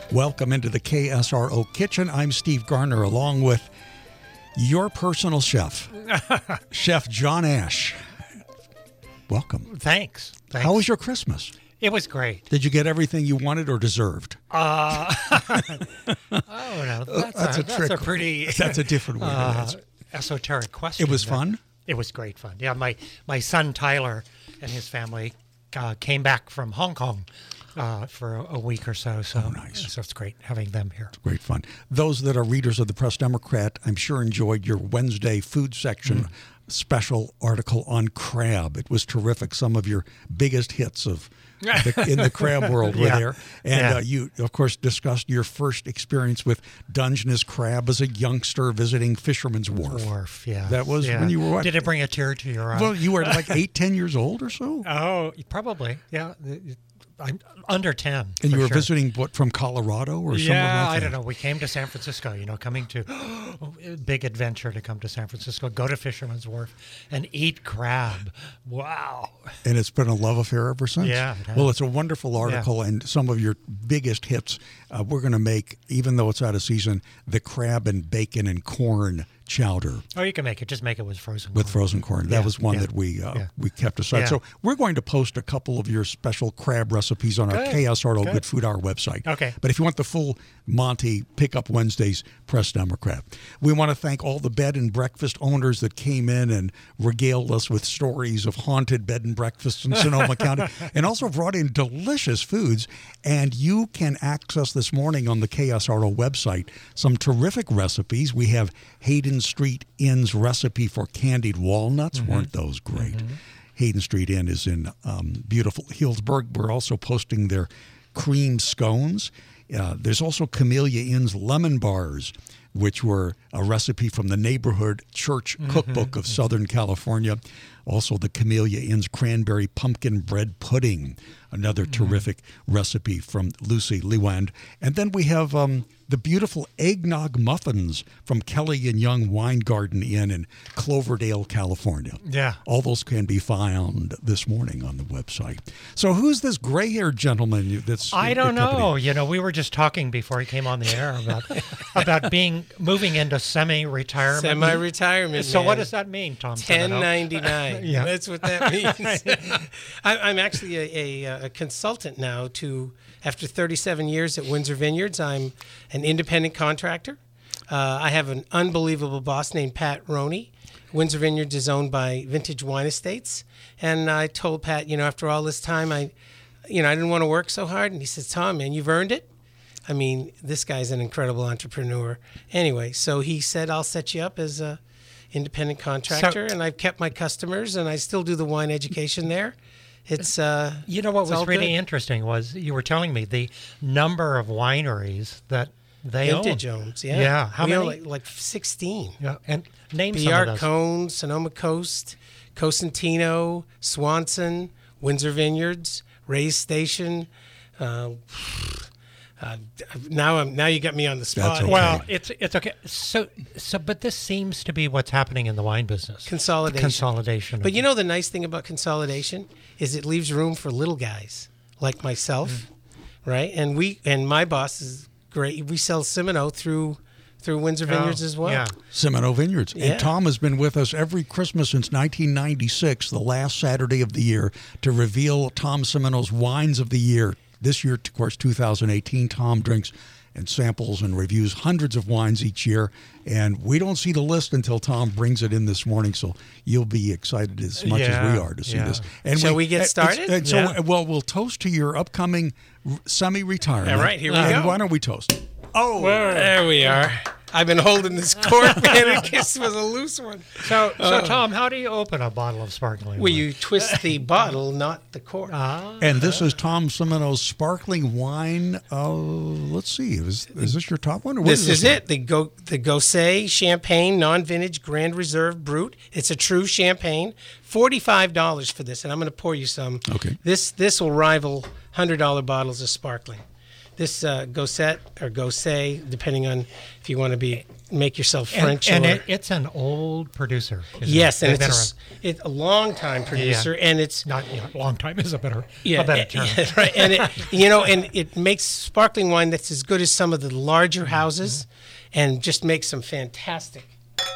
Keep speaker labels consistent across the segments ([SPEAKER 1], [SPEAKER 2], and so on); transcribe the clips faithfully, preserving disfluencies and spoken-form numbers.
[SPEAKER 1] Welcome into the K S R O Kitchen. I'm Steve Garner, along with your personal chef, Chef John Ash. Welcome.
[SPEAKER 2] Thanks. Thanks.
[SPEAKER 1] How was your Christmas?
[SPEAKER 2] It was great.
[SPEAKER 1] Did you get everything you wanted or deserved?
[SPEAKER 2] Uh, oh, no, that's,
[SPEAKER 1] that's a,
[SPEAKER 2] a,
[SPEAKER 1] trick.
[SPEAKER 2] That's a pretty...
[SPEAKER 1] That's a different way
[SPEAKER 2] uh,
[SPEAKER 1] to answer.
[SPEAKER 2] Esoteric question.
[SPEAKER 1] It was fun?
[SPEAKER 2] It was great fun. Yeah, my, my son Tyler and his family uh, came back from Hong Kong uh, for a, a week or so. So,
[SPEAKER 1] oh, nice.
[SPEAKER 2] So it's great having them here.
[SPEAKER 1] It's great fun. Those that are readers of the Press Democrat, I'm sure enjoyed your Wednesday food section mm. special article on crab. It was terrific. Some of your biggest hits of the, in the crab world were
[SPEAKER 2] yeah.
[SPEAKER 1] there. And
[SPEAKER 2] yeah.
[SPEAKER 1] uh, you, of course, discussed your first experience with Dungeness crab as a youngster visiting Fisherman's Wharf.
[SPEAKER 2] Wharf, yeah.
[SPEAKER 1] That was
[SPEAKER 2] yeah.
[SPEAKER 1] when you were what?
[SPEAKER 2] Did it bring a tear to your eye?
[SPEAKER 1] Well, you were like eight, ten years old or so?
[SPEAKER 2] Oh, probably, yeah. I'm under ten.
[SPEAKER 1] And you were
[SPEAKER 2] sure.
[SPEAKER 1] visiting, what, from Colorado or somewhere
[SPEAKER 2] Yeah,
[SPEAKER 1] like
[SPEAKER 2] I
[SPEAKER 1] that?
[SPEAKER 2] don't know. We came to San Francisco, you know, coming to, big adventure to come to San Francisco, go to Fisherman's Wharf and eat crab. Wow.
[SPEAKER 1] And it's been a love affair ever since.
[SPEAKER 2] Yeah. It
[SPEAKER 1] well, it's a wonderful article,
[SPEAKER 2] yeah.
[SPEAKER 1] and some of your biggest hits. Uh, we're going to make, even though it's out of season, the crab and bacon and corn chowder.
[SPEAKER 2] Oh, you can make it. Just make it with frozen
[SPEAKER 1] with
[SPEAKER 2] corn.
[SPEAKER 1] frozen corn.
[SPEAKER 2] Yeah,
[SPEAKER 1] That was one
[SPEAKER 2] yeah,
[SPEAKER 1] that we uh,
[SPEAKER 2] yeah.
[SPEAKER 1] we kept aside.
[SPEAKER 2] Yeah.
[SPEAKER 1] So we're going to post a couple of your special crab recipes on our
[SPEAKER 2] Good.
[SPEAKER 1] K S R O
[SPEAKER 2] Good.
[SPEAKER 1] Good Food Hour website.
[SPEAKER 2] Okay.
[SPEAKER 1] But if you want the full Monty, pick up Wednesday's Press Democrat. We want to thank all the bed and breakfast owners that came in and regaled us with stories of haunted bed and breakfasts in Sonoma County, and also brought in delicious foods. And you can access this morning on the K S R O website some terrific recipes. We have Hayden Street Inn's recipe for candied walnuts. Mm-hmm. Weren't those great? Mm-hmm. Hayden Street Inn is in um, beautiful Healdsburg. We're also posting their cream scones. Uh, there's also Camellia Inn's lemon bars, which were a recipe from the Neighborhood Church mm-hmm. Cookbook of Southern California. Also, the Camellia Inn's cranberry pumpkin bread pudding, another mm-hmm. terrific recipe from Lucy Lewand. And then we have um, the beautiful eggnog muffins from Kelly and Young Wine Garden Inn in Cloverdale, California.
[SPEAKER 2] Yeah.
[SPEAKER 1] All those can be found this morning on the website. So who's this gray-haired gentleman that's
[SPEAKER 2] I don't know.
[SPEAKER 1] accompanying?
[SPEAKER 2] You know, we were just talking before he came on the air about about being moving into semi-retirement.
[SPEAKER 3] Semi-retirement,
[SPEAKER 2] So
[SPEAKER 3] man.
[SPEAKER 2] what does that mean, Tom?
[SPEAKER 3] ten ninety-nine.
[SPEAKER 2] Yeah.
[SPEAKER 3] That's what that means. I, I'm actually a, a, a consultant now to, after thirty-seven years at Windsor Vineyards, I'm an independent contractor. Uh, I have an unbelievable boss named Pat Roney. Windsor Vineyards is owned by Vintage Wine Estates. And I told Pat, you know, after all this time, I, you know, I didn't want to work so hard. And he says, Tom, man, you've earned it. I mean, this guy's an incredible entrepreneur. Anyway, so he said, I'll set you up as a independent contractor, so, and I've kept my customers, and I still do the wine education there. It's uh,
[SPEAKER 2] you know what was really
[SPEAKER 3] good.
[SPEAKER 2] interesting was you were telling me the number of wineries that they
[SPEAKER 3] Vintage
[SPEAKER 2] own.
[SPEAKER 3] owns, yeah.
[SPEAKER 2] Yeah, how
[SPEAKER 3] we
[SPEAKER 2] many?
[SPEAKER 3] own like, like sixteen.
[SPEAKER 2] Yeah, and name
[SPEAKER 3] B
[SPEAKER 2] some
[SPEAKER 3] R
[SPEAKER 2] of those.
[SPEAKER 3] Cone, Sonoma Coast, Cosentino, Swanson, Windsor Vineyards, Ray's Station. Uh, Uh, now I'm now you got me on the spot.
[SPEAKER 1] Okay.
[SPEAKER 2] Well, it's it's okay. So so, but this seems to be what's happening in the wine business.
[SPEAKER 3] Consolidation.
[SPEAKER 2] Consolidation.
[SPEAKER 3] But you know the nice thing about consolidation is it leaves room for little guys like myself, mm. right? And we and my boss is great. We sell Simino through through Windsor Vineyards
[SPEAKER 2] oh,
[SPEAKER 3] as well.
[SPEAKER 2] Yeah.
[SPEAKER 1] Simino Vineyards.
[SPEAKER 3] Yeah.
[SPEAKER 1] And Tom has been with us every Christmas since nineteen ninety-six, the last Saturday of the year, to reveal Tom Simino's wines of the year. This year, of course, two thousand eighteen, Tom drinks and samples and reviews hundreds of wines each year. And we don't see the list until Tom brings it in this morning, so you'll be excited as much
[SPEAKER 2] yeah,
[SPEAKER 1] as we are to see
[SPEAKER 2] yeah.
[SPEAKER 1] this. And
[SPEAKER 3] Shall we get started?
[SPEAKER 1] And so,
[SPEAKER 2] Yeah.
[SPEAKER 1] well, we'll toast to your upcoming r- semi-retirement.
[SPEAKER 3] All right, here we
[SPEAKER 1] and
[SPEAKER 3] go.
[SPEAKER 1] why don't we toast? Oh,
[SPEAKER 3] There we are. I've been holding this cork, man. It was a loose one.
[SPEAKER 2] So, so Tom, how do you open a bottle of sparkling
[SPEAKER 3] Well,
[SPEAKER 2] wine?
[SPEAKER 3] you twist the bottle, not the cork.
[SPEAKER 2] Ah,
[SPEAKER 1] and this is Tom Simino's sparkling wine. Uh, let's see, is, is this your top one? Or what
[SPEAKER 3] This is
[SPEAKER 1] one?
[SPEAKER 3] it. The Go the Gosset Champagne Non-Vintage Grand Reserve Brut. It's a true champagne. forty-five dollars for this, and I'm going to pour you some.
[SPEAKER 1] Okay.
[SPEAKER 3] This this will rival one hundred dollars bottles of sparkling. this uh, Gosset or Gosset, depending on if you want to be make yourself
[SPEAKER 2] And,
[SPEAKER 3] French.
[SPEAKER 2] and
[SPEAKER 3] or,
[SPEAKER 2] it, it's an old producer. isn't
[SPEAKER 3] yes,
[SPEAKER 2] it?
[SPEAKER 3] and
[SPEAKER 2] They've
[SPEAKER 3] it's
[SPEAKER 2] been
[SPEAKER 3] a, it's a long time producer, and it's
[SPEAKER 2] around. Not you know, long time is a better,
[SPEAKER 3] yeah,
[SPEAKER 2] a better
[SPEAKER 3] eh,
[SPEAKER 2] term.
[SPEAKER 3] yeah, right. And it, you know, and it makes sparkling wine that's as good as some of the larger houses, and just makes some fantastic.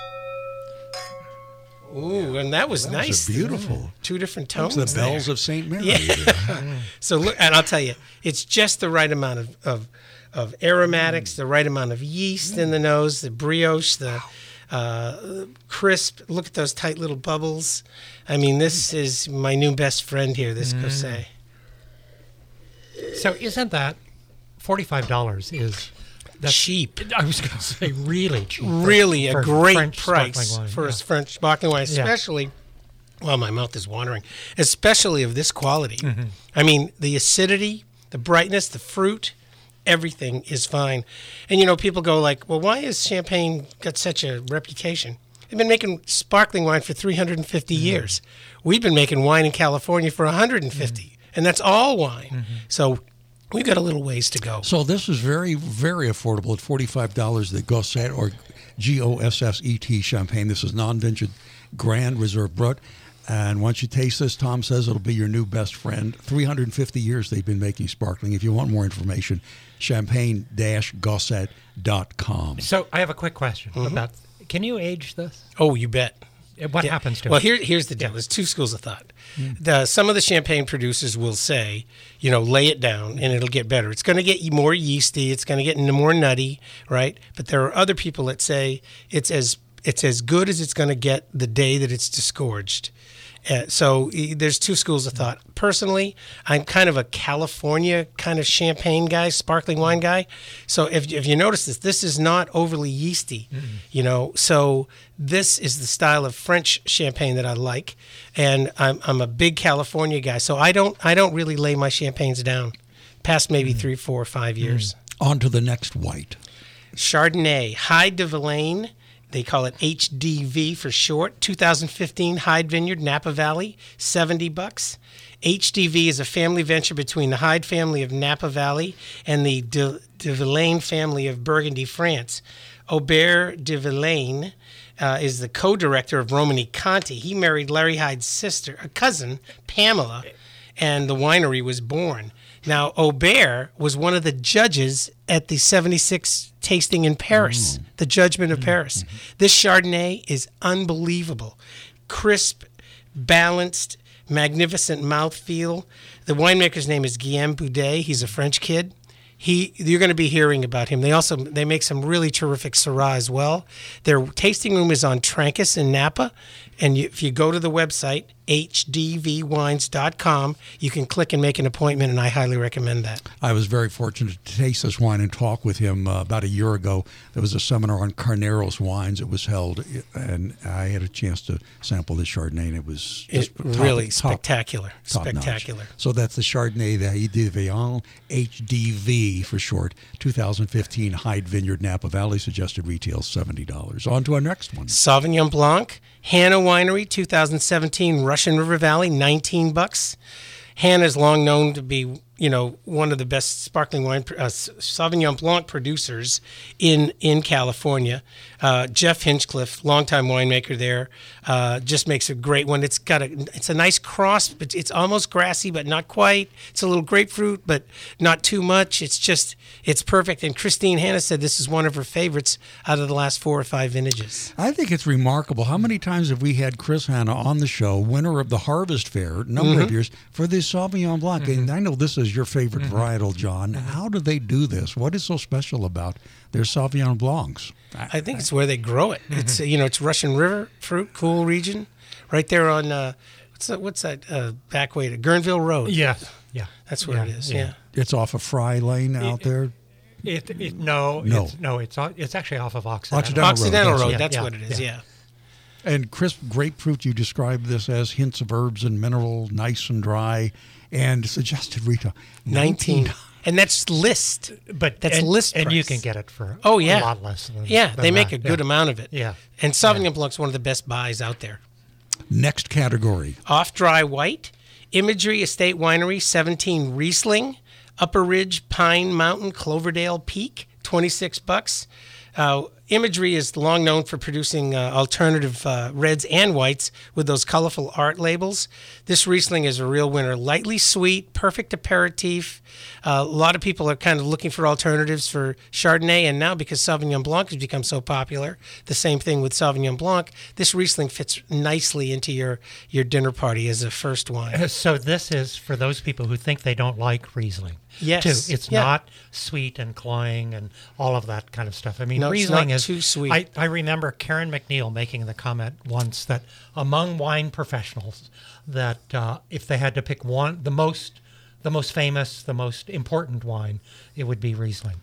[SPEAKER 3] Ooh, and that was
[SPEAKER 1] That
[SPEAKER 3] nice.
[SPEAKER 1] was a beautiful.
[SPEAKER 3] Two different
[SPEAKER 1] Those
[SPEAKER 3] tones.
[SPEAKER 1] are the bells
[SPEAKER 3] there.
[SPEAKER 1] of Saint Mary.
[SPEAKER 3] Yeah. So look, and I'll tell you, it's just the right amount of of, of aromatics, the right amount of yeast in the nose, the brioche, the uh, crisp. Look at those tight little bubbles. I mean, this is my new best friend here. This Gosset.
[SPEAKER 2] So isn't that forty-five dollars is that's,
[SPEAKER 3] Cheap.
[SPEAKER 2] I was going to say really cheap. for-
[SPEAKER 3] Really a
[SPEAKER 2] for
[SPEAKER 3] great
[SPEAKER 2] French
[SPEAKER 3] price
[SPEAKER 2] sparkling wine,
[SPEAKER 3] for
[SPEAKER 2] yeah.
[SPEAKER 3] a French sparkling wine,
[SPEAKER 2] Yeah.
[SPEAKER 3] especially. Well, my mouth is watering, especially of this quality.
[SPEAKER 2] Mm-hmm.
[SPEAKER 3] I mean, the acidity, the brightness, the fruit, everything is fine. And you know, people go like, "Well, why has Champagne got such a reputation?" They've been making sparkling wine for three hundred fifty
[SPEAKER 2] Mm-hmm.
[SPEAKER 3] years. We've been making wine in California for one hundred fifty,
[SPEAKER 2] Mm-hmm.
[SPEAKER 3] and that's all wine. So we've got a little ways to go.
[SPEAKER 1] So this is very, very affordable at forty-five dollars. The Gosset or G O S S E T champagne. This is non-vintage Grand Reserve Brut. And once you taste this, Tom says it'll be your new best friend. three hundred fifty years they've been making sparkling. If you want more information, champagne dash gosset dot com.
[SPEAKER 2] So I have a quick question
[SPEAKER 3] Mm-hmm.
[SPEAKER 2] about. Can you age this?
[SPEAKER 3] Oh, you bet.
[SPEAKER 2] What
[SPEAKER 3] Yeah.
[SPEAKER 2] happens to
[SPEAKER 3] well,
[SPEAKER 2] it?
[SPEAKER 3] here, here's the deal. There's two schools of thought. The, some of the champagne producers will say, you know, lay it down and it'll get better. It's going to get more yeasty. It's going to get more nutty, right? But there are other people that say it's as it's as good as it's going to get the day that it's disgorged. Uh, so e- there's two schools of thought. Personally, I'm kind of a California kind of champagne guy, sparkling wine guy. So if, if you notice this, this is not overly yeasty, you know. So this is the style of French champagne that I like, and I'm I'm a big California guy. So I don't I don't really lay my champagnes down past maybe three, four, five years.
[SPEAKER 1] On to the next white.
[SPEAKER 3] Chardonnay, Hyde de Villaine. They call it H D V for short. two thousand fifteen Hyde Vineyard, Napa Valley, seventy bucks. H D V is a family venture between the Hyde family of Napa Valley and the de, de Villaine family of Burgundy, France. Aubert de Villaine uh, is the co-director of Romani Conti. He married Larry Hyde's sister, a cousin, Pamela, and the winery was born. Now, Aubert was one of the judges at the seventy-six tasting in Paris, the Judgment of Paris. This Chardonnay is unbelievable. Crisp, balanced, magnificent mouthfeel. The winemaker's name is Guillaume Boudet. He's a French kid. He, you're going to be hearing about him. They also they make some really terrific Syrah as well. Their tasting room is on Trancas in Napa, and you, if you go to the website h d v wines dot com, you can click and make an appointment, and I highly recommend that.
[SPEAKER 1] I was very fortunate to taste this wine and talk with him uh, about a year ago. There was a seminar on Carneros wines that was held, and I had a chance to sample this Chardonnay, and it was just
[SPEAKER 3] It
[SPEAKER 1] top-
[SPEAKER 3] really
[SPEAKER 1] top-
[SPEAKER 3] spectacular,
[SPEAKER 1] top notch.
[SPEAKER 3] spectacular.
[SPEAKER 1] So that's the Chardonnay, the Hyde de Villaine, H D V for short, two thousand fifteen Hyde Vineyard, Napa Valley, suggested retail seventy dollars. On to our next one.
[SPEAKER 3] Sauvignon Blanc, Hannah Winery, two thousand seventeen Russian River Valley, nineteen bucks. Hannah is long known to be, you know, one of the best sparkling wine uh, Sauvignon Blanc producers in in California. Uh, Jeff Hinchcliffe, longtime winemaker there, uh, just makes a great one. It's got a it's a nice cross, but it's almost grassy, but not quite. It's a little grapefruit, but not too much. It's just it's perfect. And Christine Hannah said this is one of her favorites out of the last four or five vintages.
[SPEAKER 1] I think it's remarkable. How many times have we had Chris Hanna on the show, winner of the Harvest Fair, number
[SPEAKER 3] Mm-hmm.
[SPEAKER 1] of years, for the Sauvignon Blanc? And I know this is your favorite varietal, John. How do they do this? What is so special about their Sauvignon Blancs?
[SPEAKER 3] I think it's where they grow it. It's uh, you know it's Russian River fruit, cool region, right there on uh, what's that? What's that uh, back way to Guerneville Road?
[SPEAKER 2] Yeah, yeah.
[SPEAKER 3] That's where
[SPEAKER 2] Yeah,
[SPEAKER 3] it is.
[SPEAKER 2] yeah.
[SPEAKER 3] Yeah.
[SPEAKER 1] It's off of Fry Lane out there.
[SPEAKER 2] It, it no
[SPEAKER 1] No.
[SPEAKER 2] it's, no it's o- it's actually off of Occidental.
[SPEAKER 1] Occidental. Road,
[SPEAKER 3] Occidental
[SPEAKER 1] that's
[SPEAKER 3] Road.
[SPEAKER 2] it.
[SPEAKER 3] That's
[SPEAKER 2] Yeah,
[SPEAKER 3] what it is.
[SPEAKER 2] yeah.
[SPEAKER 3] Yeah.
[SPEAKER 1] And crisp grapefruit, you described this as hints of herbs and mineral, nice and dry, and suggested retail.
[SPEAKER 3] Nineteen. And that's list.
[SPEAKER 2] But
[SPEAKER 3] That's
[SPEAKER 2] and,
[SPEAKER 3] list
[SPEAKER 2] and you
[SPEAKER 3] price.
[SPEAKER 2] can get it for
[SPEAKER 3] Oh, yeah.
[SPEAKER 2] a lot less. Than,
[SPEAKER 3] Yeah,
[SPEAKER 2] than
[SPEAKER 3] they make
[SPEAKER 2] that.
[SPEAKER 3] a good
[SPEAKER 2] yeah.
[SPEAKER 3] amount of it.
[SPEAKER 2] Yeah.
[SPEAKER 3] And Sauvignon Blanc's one of the best buys out there.
[SPEAKER 1] Next category.
[SPEAKER 3] Off dry white, Imagery Estate Winery, seventeen Riesling, Upper Ridge Pine Mountain Cloverdale Peak, twenty-six bucks. Uh, Imagery is long known for producing uh, alternative uh, reds and whites with those colorful art labels. This Riesling is a real winner. Lightly sweet, perfect aperitif. Uh, a lot of people are kind of looking for alternatives for Chardonnay, and now because Sauvignon Blanc has become so popular, the same thing with Sauvignon Blanc, this Riesling fits nicely into your, your dinner party as a first wine.
[SPEAKER 2] So this is for those people who think they don't like Riesling.
[SPEAKER 3] Yes.
[SPEAKER 2] Too. It's
[SPEAKER 3] yeah.
[SPEAKER 2] not sweet and cloying and all of that kind of stuff. I mean,
[SPEAKER 3] No, it's
[SPEAKER 2] Riesling
[SPEAKER 3] not
[SPEAKER 2] is
[SPEAKER 3] too sweet.
[SPEAKER 2] I, I remember Karen McNeil making the comment once that among wine professionals, that uh, if they had to pick one, the most, the most famous, the most important wine, it would be Riesling.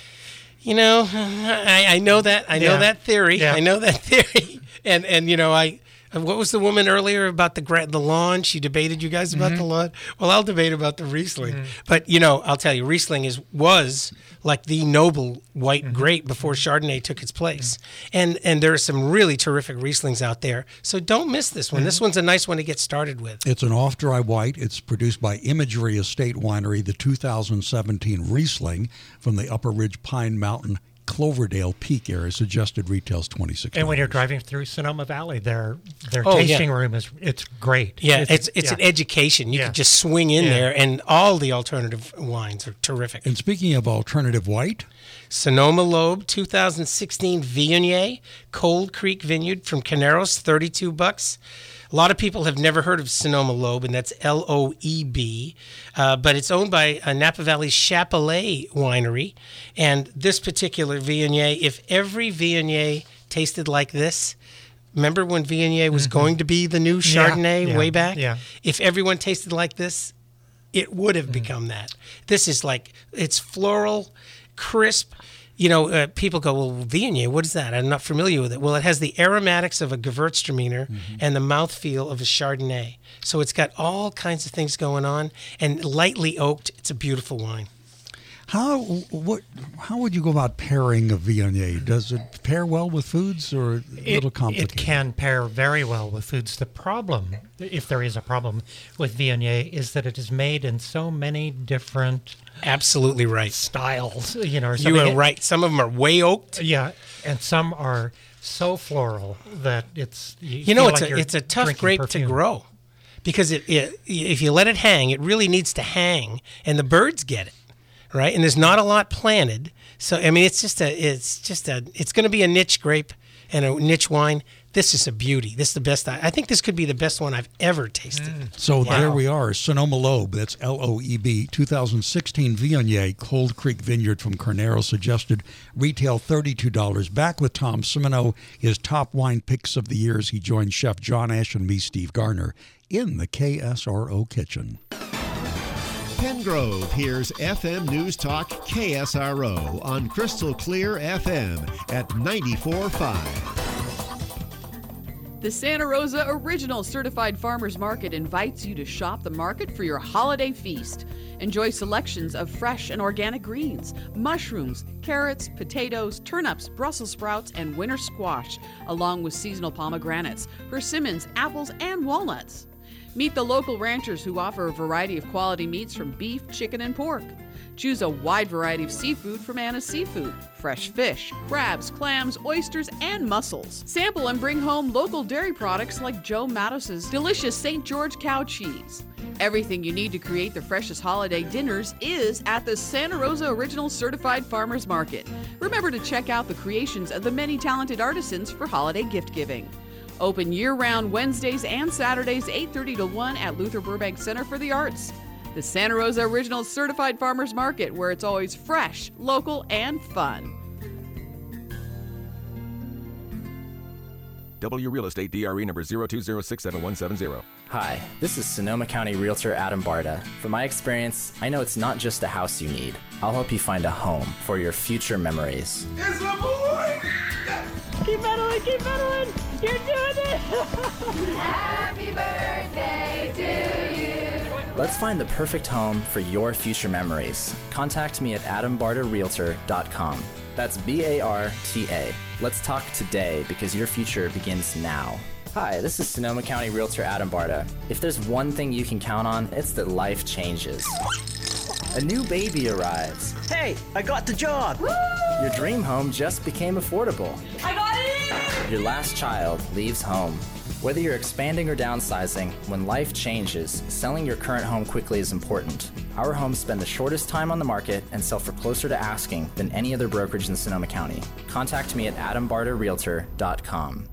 [SPEAKER 3] You know, I, I know that. I know
[SPEAKER 2] Yeah.
[SPEAKER 3] that theory.
[SPEAKER 2] Yeah.
[SPEAKER 3] I know that theory. And and you know, I. What was the woman earlier about the gra- the lawn? She debated you guys about
[SPEAKER 2] Mm-hmm.
[SPEAKER 3] the lawn. Well, I'll debate about the Riesling. But you know, I'll tell you, Riesling is was like the noble white
[SPEAKER 2] Mm-hmm.
[SPEAKER 3] grape before Chardonnay took its place. And and there are some really terrific Rieslings out there. So don't miss this one.
[SPEAKER 2] Mm-hmm.
[SPEAKER 3] This one's a nice one to get started with.
[SPEAKER 1] It's an off-dry white. It's produced by Imagery Estate Winery, the two thousand seventeen Riesling from the Upper Ridge Pine Mountain Cloverdale Peak area. Suggested retails twenty-six dollars.
[SPEAKER 2] And when you're driving through Sonoma Valley, their their
[SPEAKER 3] Oh, yeah.
[SPEAKER 2] tasting room is it's great.
[SPEAKER 3] Yeah, it's it's, an
[SPEAKER 2] yeah.
[SPEAKER 3] education. You
[SPEAKER 2] Yeah.
[SPEAKER 3] can just swing in
[SPEAKER 2] Yeah.
[SPEAKER 3] there, and all the alternative wines are terrific.
[SPEAKER 1] And speaking of alternative white,
[SPEAKER 3] Sonoma Loeb two thousand sixteen Viognier, Cold Creek Vineyard from Caneros, thirty-two bucks. A lot of people have never heard of Sonoma Loeb, and that's L O E B, uh, but it's owned by uh, Napa Valley's Chapelet Winery. And this particular Viognier, if every Viognier tasted like this, remember when Viognier was going to be the new Chardonnay
[SPEAKER 2] yeah,
[SPEAKER 3] way back?
[SPEAKER 2] yeah.
[SPEAKER 3] If everyone tasted like this, it would have become that. This is like, it's floral, crisp. You know, uh, people go, well, Viognier, what is that? I'm not familiar with it. Well, it has the aromatics of a Gewürztraminer
[SPEAKER 1] Mm-hmm.
[SPEAKER 3] and the mouthfeel of a Chardonnay. So it's got all kinds of things going on, and lightly oaked. It's a beautiful wine.
[SPEAKER 1] how what how would you go about pairing a Viognier? Does it pair well with foods, or a little
[SPEAKER 2] It,
[SPEAKER 1] complicated?
[SPEAKER 2] it can pair very well with foods. The problem, if there is a problem with Viognier, is that it is made in so many different
[SPEAKER 3] Absolutely right.
[SPEAKER 2] styles. You know, or
[SPEAKER 3] You
[SPEAKER 2] something.
[SPEAKER 3] are right. Some of them are way oaked.
[SPEAKER 2] Yeah, and some are so floral that it's you,
[SPEAKER 3] You know,
[SPEAKER 2] feel
[SPEAKER 3] it's
[SPEAKER 2] like
[SPEAKER 3] a
[SPEAKER 2] you're
[SPEAKER 3] it's a tough
[SPEAKER 2] drinking
[SPEAKER 3] grape
[SPEAKER 2] perfume.
[SPEAKER 3] to grow, because it, it if you let it hang, it really needs to hang, and the birds get it, right? And there's not a lot planted, so I mean, it's just a it's just a it's going to be a niche grape and a niche wine. This is a beauty. This is the best. I, I think this could be the best one I've ever tasted.
[SPEAKER 1] So there
[SPEAKER 2] Wow.
[SPEAKER 1] we are, Sonoma Loeb. That's L O E B, two thousand sixteen Viognier, Cold Creek Vineyard from Carnero. Suggested retail thirty-two dollars. Back with Tom Simino, his top wine picks of the years. He joins Chef John Ash and me, Steve Garner, in the K S R O kitchen.
[SPEAKER 4] Pengrove hears F M News Talk K S R O on Crystal Clear F M at ninety-four point five.
[SPEAKER 5] The Santa Rosa Original Certified Farmers Market invites you to shop the market for your holiday feast. Enjoy selections of fresh and organic greens, mushrooms, carrots, potatoes, turnips, Brussels sprouts, and winter squash, along with seasonal pomegranates, persimmons, apples, and walnuts. Meet the local ranchers who offer a variety of quality meats from beef, chicken, and pork. Choose a wide variety of seafood from Anna's Seafood. Fresh fish, crabs, clams, oysters, and mussels. Sample and bring home local dairy products like Joe Matos's delicious Saint George cow cheese. Everything you need to create the freshest holiday dinners is at the Santa Rosa Original Certified Farmers Market. Remember to check out the creations of the many talented artisans for holiday gift giving. Open year-round Wednesdays and Saturdays, eight thirty to one at Luther Burbank Center for the Arts. The Santa Rosa Original Certified Farmers Market, where it's always fresh, local, and fun.
[SPEAKER 6] W Real Estate D R E number zero two zero six seven one seven zero.
[SPEAKER 7] Hi, this is Sonoma County Realtor Adam Barta. From my experience, I know it's not just a house you need. I'll help you find a home for your future memories.
[SPEAKER 8] It's a boy!
[SPEAKER 9] Keep pedaling, keep pedaling! You're doing it!
[SPEAKER 10] Happy birthday to you!
[SPEAKER 7] Let's find the perfect home for your future memories. Contact me at adam barta realtor dot com. That's B A R T A. Let's talk today because your future begins now. Hi, this is Sonoma County Realtor Adam Barta. If there's one thing you can count on, it's that life changes. A new baby arrives.
[SPEAKER 8] Hey, I got the job!
[SPEAKER 10] Woo!
[SPEAKER 7] Your dream home just became affordable.
[SPEAKER 10] I got it!
[SPEAKER 7] Your last child leaves home. Whether you're expanding or downsizing, when life changes, selling your current home quickly is important. Our homes spend the shortest time on the market and sell for closer to asking than any other brokerage in Sonoma County. Contact me at adam barter realtor dot com.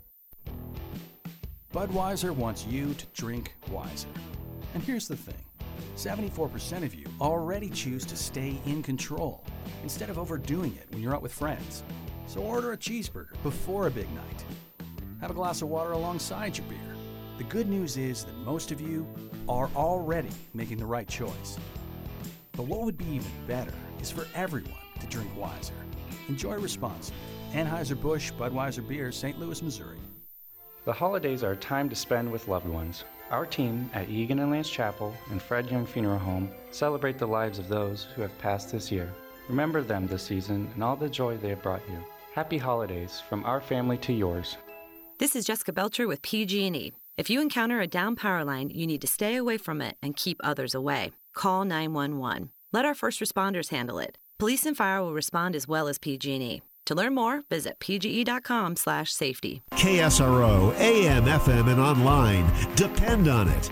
[SPEAKER 11] Budweiser wants you to drink wiser. And here's the thing. seventy-four percent of you already choose to stay in control instead of overdoing it when you're out with friends. So order a cheeseburger before a big night. Have a glass of water alongside your beer. The good news is that most of you are already making the right choice. But what would be even better is for everyone to drink wiser. Enjoy responsibly. Anheuser-Busch Budweiser Beer, Saint Louis, Missouri.
[SPEAKER 12] The holidays are a time to spend with loved ones. Our team at Egan and Lance Chapel and Fred Young Funeral Home celebrate the lives of those who have passed this year. Remember them this season and all the joy they have brought you. Happy holidays from our family to yours.
[SPEAKER 13] This is Jessica Belcher with P G and E. If you encounter a down power line, you need to stay away from it and keep others away. Call nine one one. Let our first responders handle it. Police and fire will respond as well as P G and E. To learn more, visit p g e dot com slash safety.
[SPEAKER 4] K S R O, A M, F M, and online. Depend on it.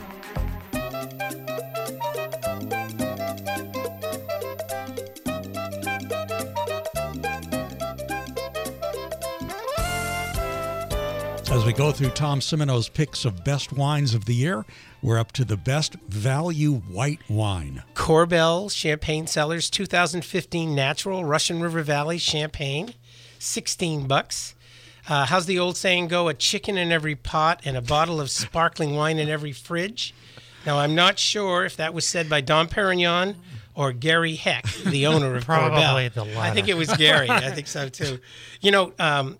[SPEAKER 1] As we go through Tom Simino's picks of best wines of the year, we're up to the best value white wine.
[SPEAKER 3] Korbel Champagne Cellars two thousand fifteen Natural Russian River Valley Champagne, sixteen bucks. Uh, how's the old saying go? A chicken in every pot and a bottle of sparkling wine in every fridge. Now, I'm not sure if that was said by Dom Perignon or Gary Heck, the owner of
[SPEAKER 2] Probably
[SPEAKER 3] Korbel.
[SPEAKER 2] the latter.
[SPEAKER 3] I think it was Gary. I think so, too. You know, um,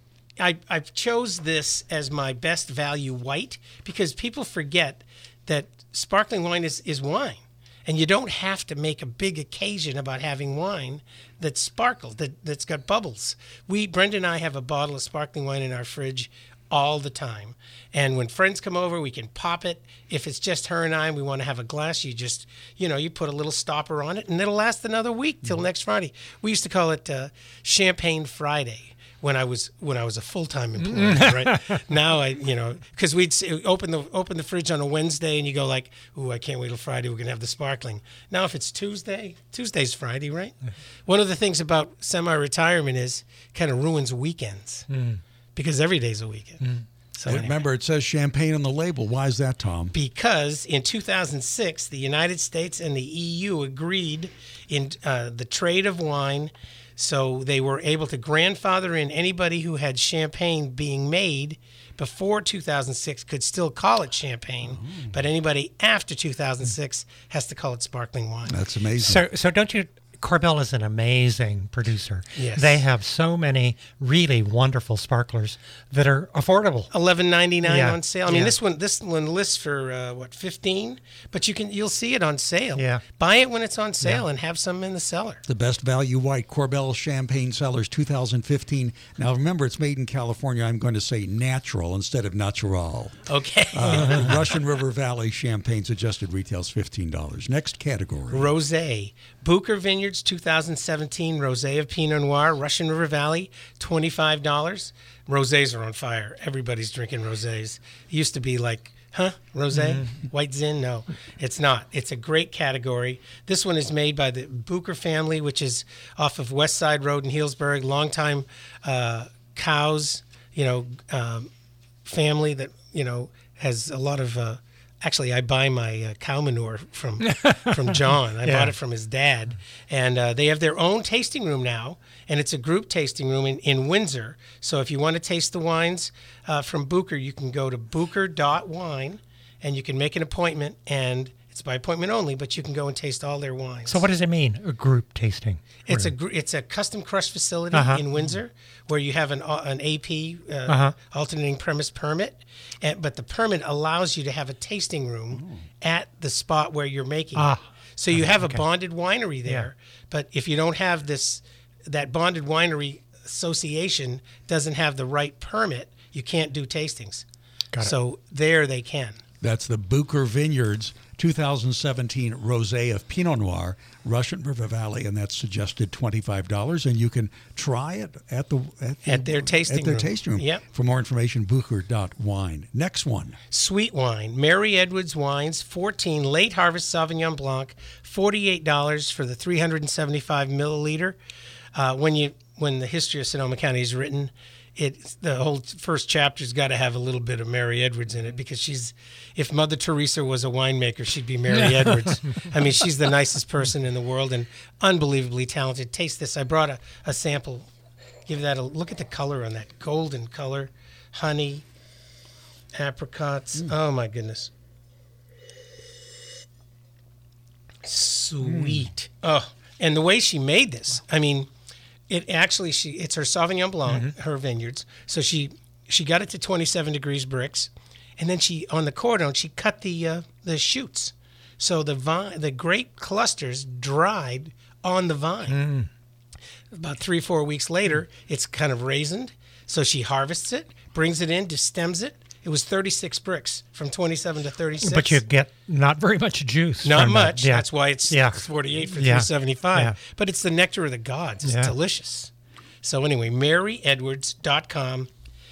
[SPEAKER 3] I, I've chose this as my best value white because people forget that sparkling wine is, is wine. And you don't have to make a big occasion about having wine that sparkles, that, that's got bubbles. We, Brenda and I, have a bottle of sparkling wine in our fridge all the time. And when friends come over, we can pop it. If it's just her and I and we want to have a glass, you just, you know, you put a little stopper on it and it'll last another week till next Friday. We used to call it uh, Champagne Friday. When I was when I was a full-time employee, right? Now I, you know, because we'd open the open the fridge on a Wednesday and you go like, "Ooh, I can't wait till Friday. We're gonna have the sparkling." Now if it's Tuesday, Tuesday's Friday, right? One of the things about semi-retirement is kind of ruins weekends
[SPEAKER 1] Mm.
[SPEAKER 3] because every day's a weekend.
[SPEAKER 1] Mm.
[SPEAKER 3] So
[SPEAKER 1] And
[SPEAKER 3] anyway.
[SPEAKER 1] remember, it says champagne on the label. Why is that, Tom?
[SPEAKER 3] Because in two thousand six, the United States and the E U agreed in uh, the trade of wine. So they were able to grandfather in anybody who had champagne being made before two thousand six could still call it champagne,
[SPEAKER 1] Oh.
[SPEAKER 3] but anybody after two thousand six has to call it sparkling wine.
[SPEAKER 1] That's amazing.
[SPEAKER 2] So, so don't you? Korbel is an amazing producer.
[SPEAKER 3] Yes.
[SPEAKER 2] They have so many really wonderful sparklers that are affordable.
[SPEAKER 3] eleven ninety-nine
[SPEAKER 2] Yeah.
[SPEAKER 3] on sale. I mean,
[SPEAKER 2] Yeah.
[SPEAKER 3] this one this one lists for uh, what fifteen, but you can you'll see it on sale.
[SPEAKER 2] Yeah.
[SPEAKER 3] Buy it when it's on sale
[SPEAKER 1] Yeah.
[SPEAKER 3] and have some in the cellar.
[SPEAKER 1] The best value white, Korbel Champagne Cellars two thousand fifteen. Now, remember, it's made in California. I'm going to say natural instead of natural.
[SPEAKER 3] Okay.
[SPEAKER 1] Uh, Russian River Valley Champagne's adjusted retails fifteen dollars. Next category.
[SPEAKER 3] Rosé. Booker Vineyards two thousand seventeen Rosé of Pinot Noir, Russian River Valley, twenty-five dollars. Rosés are on fire. Everybody's drinking rosés. It used to be like, huh, rosé?
[SPEAKER 2] Mhm.
[SPEAKER 3] White Zin? No, it's not. It's a great category. This one is made by the Booker family, which is off of West Side Road in Healdsburg. Longtime uh, cows, you know, um, family that, you know, has a lot of... Uh, Actually, I buy my uh, cow manure from from John. I
[SPEAKER 2] Yeah.
[SPEAKER 3] bought it from his dad. And uh, they have their own tasting room now, and it's a group tasting room in, in Windsor. So if you want to taste the wines uh, from Booker, you can go to booker dot wine, and you can make an appointment, and it's by appointment only, but you can go and taste all their wines.
[SPEAKER 2] So what does it mean, a group tasting?
[SPEAKER 3] It's a gr- it's a custom crush facility
[SPEAKER 2] Uh-huh.
[SPEAKER 3] in Windsor where you have an uh, an A P uh,
[SPEAKER 2] Uh-huh.
[SPEAKER 3] alternating premise permit, and, but the permit allows you to have a tasting room at the spot where you're making
[SPEAKER 2] Ah.
[SPEAKER 3] it. So you have
[SPEAKER 2] Okay.
[SPEAKER 3] a bonded winery there, but if you don't have this, that bonded winery association doesn't have the right permit, you can't do tastings.
[SPEAKER 2] Got it.
[SPEAKER 3] So there they can.
[SPEAKER 1] That's the Bucher Vineyards two thousand seventeen Rosé of Pinot Noir, Russian River Valley, and that's suggested twenty-five dollars. And you can try it at the at, the,
[SPEAKER 3] At their tasting
[SPEAKER 1] at their
[SPEAKER 3] room.
[SPEAKER 1] tasting room.
[SPEAKER 3] Yep.
[SPEAKER 1] For more information, bucher dot wine. Next one.
[SPEAKER 3] Sweet wine. Mary Edwards Wines, fourteen late harvest Sauvignon Blanc, forty-eight dollars for the three hundred seventy-five milliliter. Uh, when you when the history of Sonoma County is written, it the whole first chapter's got to have a little bit of Mary Edwards in it, because she's, if Mother Teresa was a winemaker, she'd be Mary Edwards. I mean, she's the nicest person in the world and unbelievably talented. Taste this. I brought a, a sample. Give that a look at the color on that golden color, honey, apricots. Mm. Oh my goodness, sweet. Mm. Oh, and the way she made this, I mean. It actually, she it's her Sauvignon Blanc, mm-hmm. her vineyards. So she she got it to twenty-seven degrees Brix, and then she on the cordon she cut the uh, the shoots, so the vine the grape clusters dried on the vine.
[SPEAKER 2] Mm.
[SPEAKER 3] About three four weeks later, it's kind of raisined. So she harvests it, brings it in, destems it. It was thirty-six Brix from twenty-seven to thirty-six.
[SPEAKER 2] But you get not very much juice.
[SPEAKER 3] Not
[SPEAKER 2] from
[SPEAKER 3] much.
[SPEAKER 2] That. Yeah.
[SPEAKER 3] That's why it's
[SPEAKER 2] yeah.
[SPEAKER 3] forty-eight for
[SPEAKER 2] yeah.
[SPEAKER 3] three seventy-five.
[SPEAKER 2] Yeah.
[SPEAKER 3] But it's the nectar of the gods. It's
[SPEAKER 2] yeah.
[SPEAKER 3] delicious. So anyway, mary edwards dot com.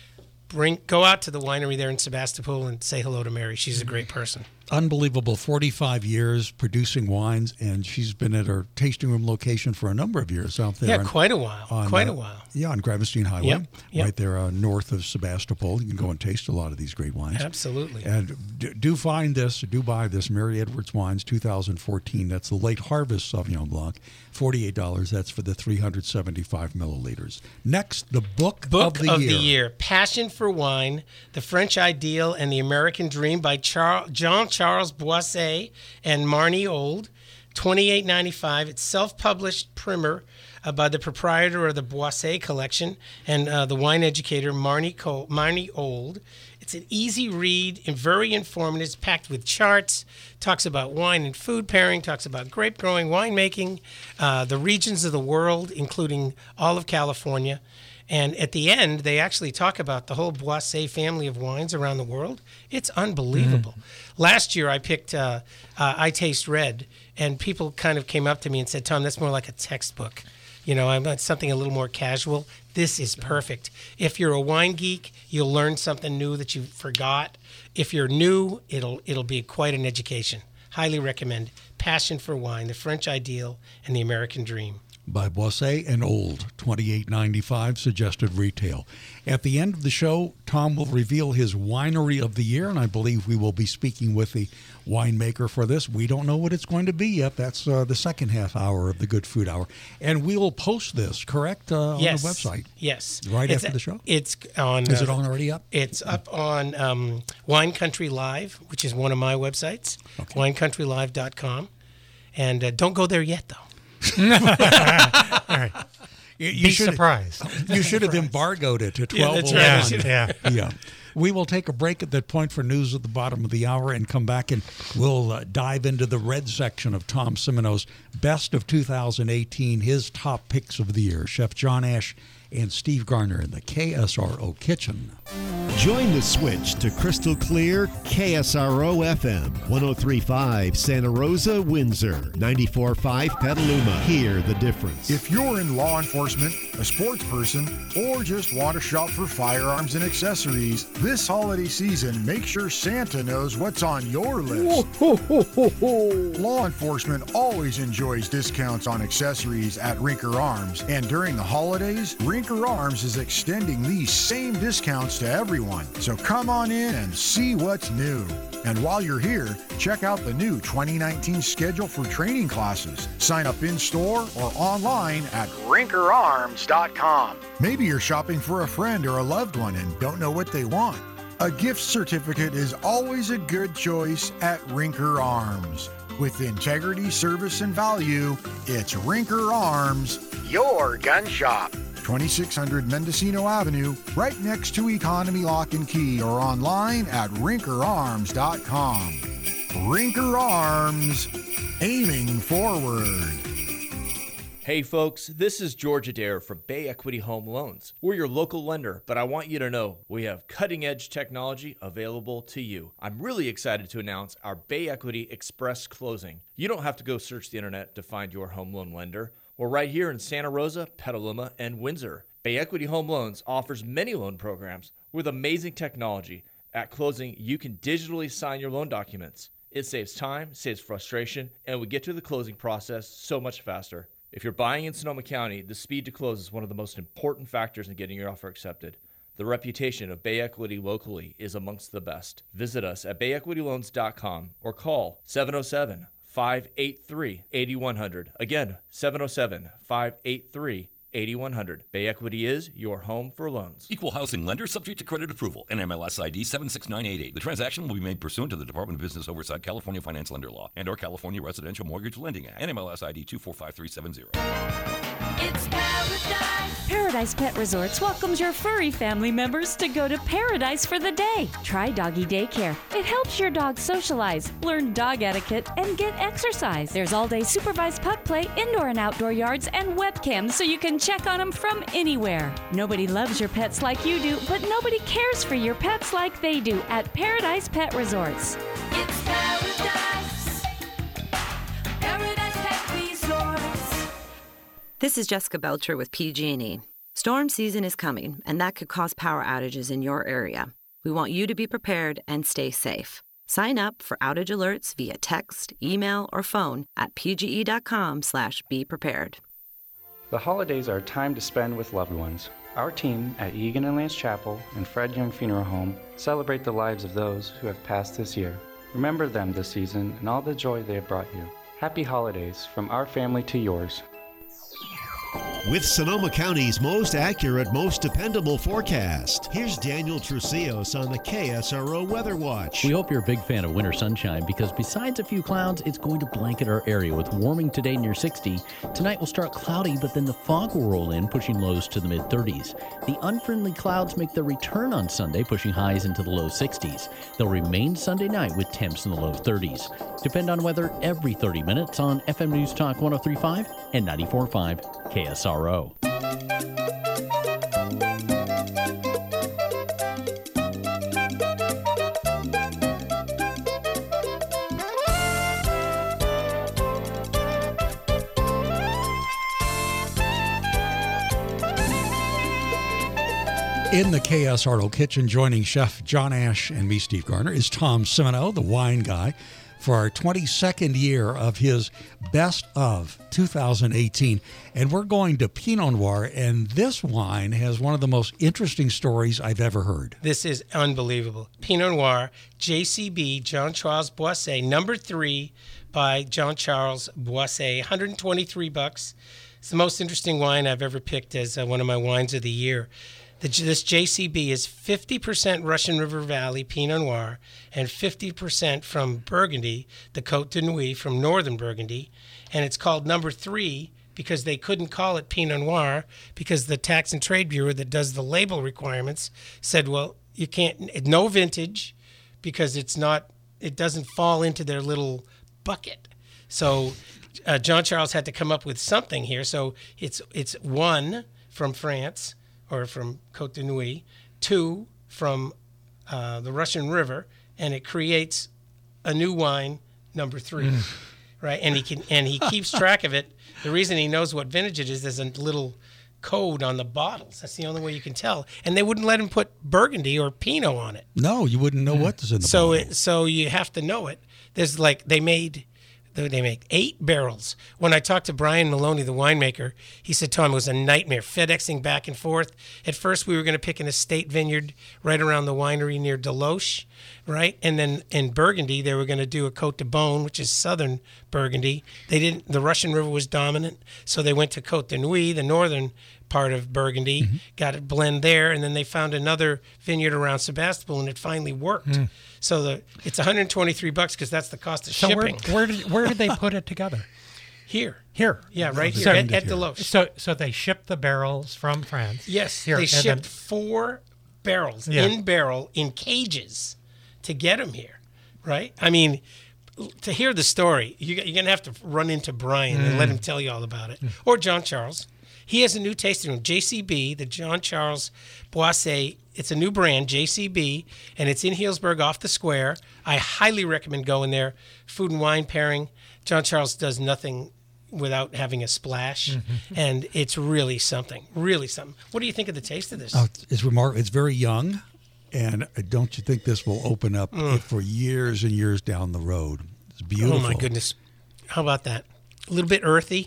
[SPEAKER 3] Bring go out to the winery there in Sebastopol and say hello to Mary. She's a great person.
[SPEAKER 1] Unbelievable, forty-five years producing wines, and she's been at her tasting room location for a number of years out there.
[SPEAKER 3] Yeah,
[SPEAKER 1] on,
[SPEAKER 3] quite a while.
[SPEAKER 1] on,
[SPEAKER 3] quite
[SPEAKER 1] uh,
[SPEAKER 3] a while.
[SPEAKER 1] Yeah, on Gravenstein Highway,
[SPEAKER 3] Yep, yep.
[SPEAKER 1] right there uh, north of Sebastopol. You can go and taste a lot of these great wines.
[SPEAKER 3] Absolutely.
[SPEAKER 1] And do, do find this, do buy this, Mary Edwards Wines two thousand fourteen. That's the late harvest Sauvignon Blanc, forty-eight dollars. That's for the three hundred seventy-five milliliters. Next, the book,
[SPEAKER 3] Book
[SPEAKER 1] of the
[SPEAKER 3] of
[SPEAKER 1] year.
[SPEAKER 3] the year, Passion for Wine, The French Ideal and the American Dream by Char- Jean-Charles Boisset and Marnie Old, twenty-eight ninety-five. It's self-published primer uh, by the proprietor of the Boisset collection and uh, the wine educator Marnie, Cole, Marnie Old. It's an easy read and very informative. It's packed with charts, talks about wine and food pairing, talks about grape growing, winemaking, uh, the regions of the world, including all of California. And at the end, they actually talk about the whole Boisset family of wines around the world. It's unbelievable. Mm. Last year, I picked uh, uh, I Taste Red, and people kind of came up to me and said, Tom, that's more like a textbook. You know, I want something a little more casual. This is perfect. If you're a wine geek, you'll learn something new that you forgot. If you're new, it'll it'll be quite an education. Highly recommend Passion for Wine, The French Ideal, and the American Dream.
[SPEAKER 1] By Boisset and Old, twenty-eight ninety-five suggested retail. At the end of the show, Tom will reveal his winery of the year, and I believe we will be speaking with the winemaker for this. We don't know what it's going to be yet. That's uh, the second half hour of the Good Food Hour. And we will post this, correct, uh,
[SPEAKER 3] yes.
[SPEAKER 1] on the website?
[SPEAKER 3] Yes.
[SPEAKER 1] Right
[SPEAKER 3] it's
[SPEAKER 1] after
[SPEAKER 3] a,
[SPEAKER 1] the show?
[SPEAKER 3] It's on.
[SPEAKER 1] Is
[SPEAKER 3] uh,
[SPEAKER 1] it on already up?
[SPEAKER 3] It's up on um, Wine Country Live, which is one of my websites, okay. wine country live dot com. And uh, don't go there yet, though.
[SPEAKER 2] All right.
[SPEAKER 1] You,
[SPEAKER 2] Be
[SPEAKER 1] you should,
[SPEAKER 2] surprised.
[SPEAKER 1] You should have embargoed it to twelve oh one.
[SPEAKER 3] Yeah, that's
[SPEAKER 2] right. Yeah.
[SPEAKER 1] yeah. We will take a break at that point for news at the bottom of the hour and come back and we'll uh, dive into the red section of Tom Simino's Best of two thousand eighteen, his top picks of the year. Chef John Ash and Steve Garner in the K S R O kitchen.
[SPEAKER 4] Join the switch to crystal clear K S R O F M, one oh three point five Santa Rosa, Windsor, ninety-four point five Petaluma. Hear the difference.
[SPEAKER 14] If you're in law enforcement, a sports person, or just want to shop for firearms and accessories, this holiday season, make sure Santa knows what's on your list.
[SPEAKER 15] Ho, ho, ho, ho.
[SPEAKER 14] Law enforcement always enjoys discounts on accessories at Rinker Arms, and during the holidays, Rinker Arms is extending these same discounts to everyone. So come on in and see what's new. And while you're here, check out the new twenty nineteen schedule for training classes. Sign up in-store or online at rinker arms dot com. Maybe you're shopping for a friend or a loved one and don't know what they want. A gift certificate is always a good choice at Rinker Arms. With integrity, service, and value, it's Rinker Arms, your gun shop. twenty-six hundred Mendocino Avenue, right next to Economy Lock and Key, or online at rinker arms dot com. Rinker Arms, aiming forward.
[SPEAKER 15] Hey folks, this is George Adair from Bay Equity Home Loans. We're your local lender, but I want you to know we have cutting-edge technology available to you. I'm really excited to announce our Bay Equity Express closing. You don't have to go search the internet to find your home loan lender. We're right here in Santa Rosa, Petaluma, and Windsor. Bay Equity Home Loans offers many loan programs with amazing technology. At closing, you can digitally sign your loan documents. It saves time, saves frustration, and we get to the closing process so much faster. If you're buying in Sonoma County, the speed to close is one of the most important factors in getting your offer accepted. The reputation of Bay Equity locally is amongst the best. Visit us at bay equity loans dot com or call seven oh seven, five eight three, eight one zero zero. Again, seven oh seven, five eight three, eight one zero zero. Bay Equity is your home for loans.
[SPEAKER 16] Equal housing lender subject to credit approval. N M L S I D seven six nine eight eight. The transaction will be made pursuant to the Department of Business Oversight, California Finance Lender Law, and or California Residential Mortgage Lending Act. N M L S I D two four five three seven zero.
[SPEAKER 17] It's Paradise. Paradise Pet Resorts welcomes your furry family members to go to Paradise for the day. Try doggy daycare. It helps your dog socialize, learn dog etiquette, and get exercise. There's all-day supervised pup play, indoor and outdoor yards, and webcams so you can check on them from anywhere. Nobody loves your pets like you do, but nobody cares for your pets like they do at Paradise Pet Resorts.
[SPEAKER 10] It's Paradise. Paradise Pet Resorts.
[SPEAKER 13] This is Jessica Belcher with P G and E. Storm season is coming, and that could cause power outages in your area. We want you to be prepared and stay safe. Sign up for outage alerts via text, email, or phone at pge.com slash be prepared.
[SPEAKER 12] The holidays are a time to spend with loved ones. Our team at Egan and Lance Chapel and Fred Young Funeral Home celebrate the lives of those who have passed this year. Remember them this season and all the joy they have brought you. Happy holidays from our family to yours.
[SPEAKER 4] With Sonoma County's most accurate, most dependable forecast, here's Daniel Trucios on the K S R O Weather Watch.
[SPEAKER 18] We hope you're a big fan of winter sunshine because besides a few clouds, it's going to blanket our area with warming today near sixty. Tonight will start cloudy, but then the fog will roll in, pushing lows to the mid thirties. The unfriendly clouds make their return on Sunday, pushing highs into the low sixties. They'll remain Sunday night with temps in the low thirties. Depend on weather every thirty minutes on F M News Talk one oh three point five and ninety-four point five K S R O.
[SPEAKER 1] In the K S R O kitchen, joining Chef John Ash and me, Steve Garner, is Tom Simino, the wine guy, for our twenty-second year of his Best of two thousand eighteen. And we're going to Pinot Noir, and this wine has one of the most interesting stories I've ever heard.
[SPEAKER 3] This is unbelievable. Pinot Noir, J C B, Jean-Charles Boisset, number three by Jean-Charles Boisset, one hundred twenty-three bucks. It's the most interesting wine I've ever picked as uh, one of my wines of the year. The, this J C B is fifty percent Russian River Valley Pinot Noir and fifty percent from Burgundy, the Côte de Nuit from northern Burgundy. And it's called number three because they couldn't call it Pinot Noir because the Tax and Trade Bureau that does the label requirements said, well, you can't, no vintage because it's not, it doesn't fall into their little bucket. So uh, Jean-Charles had to come up with something here. So it's it's one from France, or from Côte de Nuit, two from uh, the Russian River, and it creates a new wine, number three, right? And he can and he keeps track of it. The reason he knows what vintage it is, there's a little code on the bottles. That's the only way you can tell. And they wouldn't let him put Burgundy or Pinot on it.
[SPEAKER 1] No, you wouldn't know what's in the
[SPEAKER 3] so
[SPEAKER 1] bottle.
[SPEAKER 3] It, so you have to know it. There's like they made. They make eight barrels. When I talked to Brian Maloney, the winemaker, he said, Tom, it was a nightmare, FedExing back and forth. At first, we were going to pick an estate vineyard right around the winery near Deloche, right? And then in Burgundy, they were going to do a Côte de Beaune, which is southern Burgundy. They didn't. The Russian River was dominant, so they went to Côte de Nuit, the northern part of Burgundy, mm-hmm. got it blend there, and then they found another vineyard around Sebastopol, and it finally worked. Mm. So the it's one hundred twenty-three bucks because that's the cost of
[SPEAKER 2] so
[SPEAKER 3] shipping.
[SPEAKER 2] So where, where did where did they put it together?
[SPEAKER 3] Here.
[SPEAKER 2] Here.
[SPEAKER 3] Yeah, right here
[SPEAKER 2] so,
[SPEAKER 3] at, at Deloche.
[SPEAKER 2] So so they shipped the barrels from France.
[SPEAKER 3] Yes,
[SPEAKER 2] here,
[SPEAKER 3] they shipped
[SPEAKER 2] then,
[SPEAKER 3] four barrels
[SPEAKER 2] yeah.
[SPEAKER 3] in barrel in cages to get them here, right? I mean, to hear the story, you, you're going to have to run into Brian and let him tell you all about it. Or John Charles. He has a new tasting room, J C B, the John Charles Boisset. It's a new brand, J C B, and it's in Healdsburg off the square. I highly recommend going there. Food and wine pairing. John Charles does nothing without having a splash, mm-hmm. and it's really something, really something. What do you think of the taste of this?
[SPEAKER 1] Oh, it's remarkable. It's very young, and don't you think this will open up mm. for years and years down the road? It's beautiful.
[SPEAKER 3] Oh, my goodness. How about that? A little bit earthy,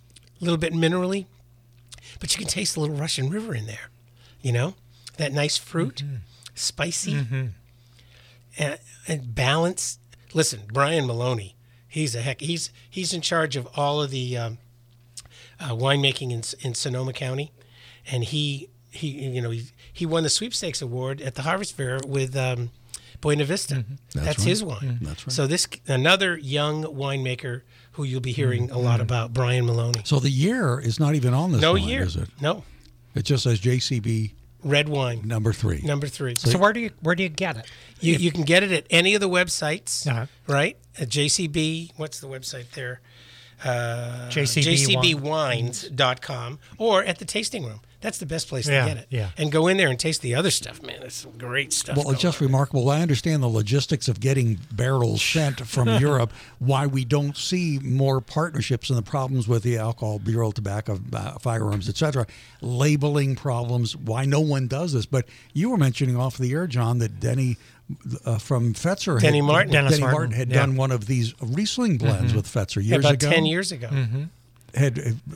[SPEAKER 3] a little bit minerally, but you can taste a little Russian River in there, you know? That nice fruit, mm-hmm. spicy, mm-hmm. and, and balanced. Listen, Brian Maloney, he's a heck. He's he's in charge of all of the um, uh, winemaking in in Sonoma County, and he he you know he, he won the sweepstakes award at the Harvest Fair with um, Buena Vista.
[SPEAKER 1] Mm-hmm. That's,
[SPEAKER 3] That's
[SPEAKER 1] right.
[SPEAKER 3] his wine.
[SPEAKER 1] Mm-hmm. That's right.
[SPEAKER 3] So this another young winemaker who you'll be hearing mm-hmm. a lot about, Brian Maloney.
[SPEAKER 1] So the year is not even on this.
[SPEAKER 3] No
[SPEAKER 1] wine,
[SPEAKER 3] year.
[SPEAKER 1] Is it?
[SPEAKER 3] No.
[SPEAKER 1] It just says J C B.
[SPEAKER 3] Red wine.
[SPEAKER 1] Number three.
[SPEAKER 3] Number three.
[SPEAKER 2] So, so where do you where do you get it?
[SPEAKER 3] You you can get it at any of the websites,
[SPEAKER 2] uh-huh.
[SPEAKER 3] right? At J C B, what's the website there? Uh,
[SPEAKER 2] J C B
[SPEAKER 3] J C B wines dot com or at the tasting room. That's the best place
[SPEAKER 2] yeah,
[SPEAKER 3] to get it.
[SPEAKER 2] Yeah.
[SPEAKER 3] And go in there and taste the other stuff, man. It's some great stuff.
[SPEAKER 1] Well, it's just remarkable. I understand the logistics of getting barrels sent from Europe, why we don't see more partnerships and the problems with the alcohol, beer, tobacco, uh, firearms, et cetera, labeling problems, why no one does this. But you were mentioning off the air, John, that Denny uh, from Fetzer,
[SPEAKER 3] Denny
[SPEAKER 1] had,
[SPEAKER 3] Martin,
[SPEAKER 1] Denny
[SPEAKER 2] Dennis
[SPEAKER 1] Martin,
[SPEAKER 2] Martin
[SPEAKER 1] had
[SPEAKER 2] yeah.
[SPEAKER 1] done one of these Riesling blends
[SPEAKER 2] mm-hmm.
[SPEAKER 1] with Fetzer years
[SPEAKER 3] yeah, about
[SPEAKER 1] ago.
[SPEAKER 3] ten years ago.
[SPEAKER 2] Mm-hmm.
[SPEAKER 1] Had,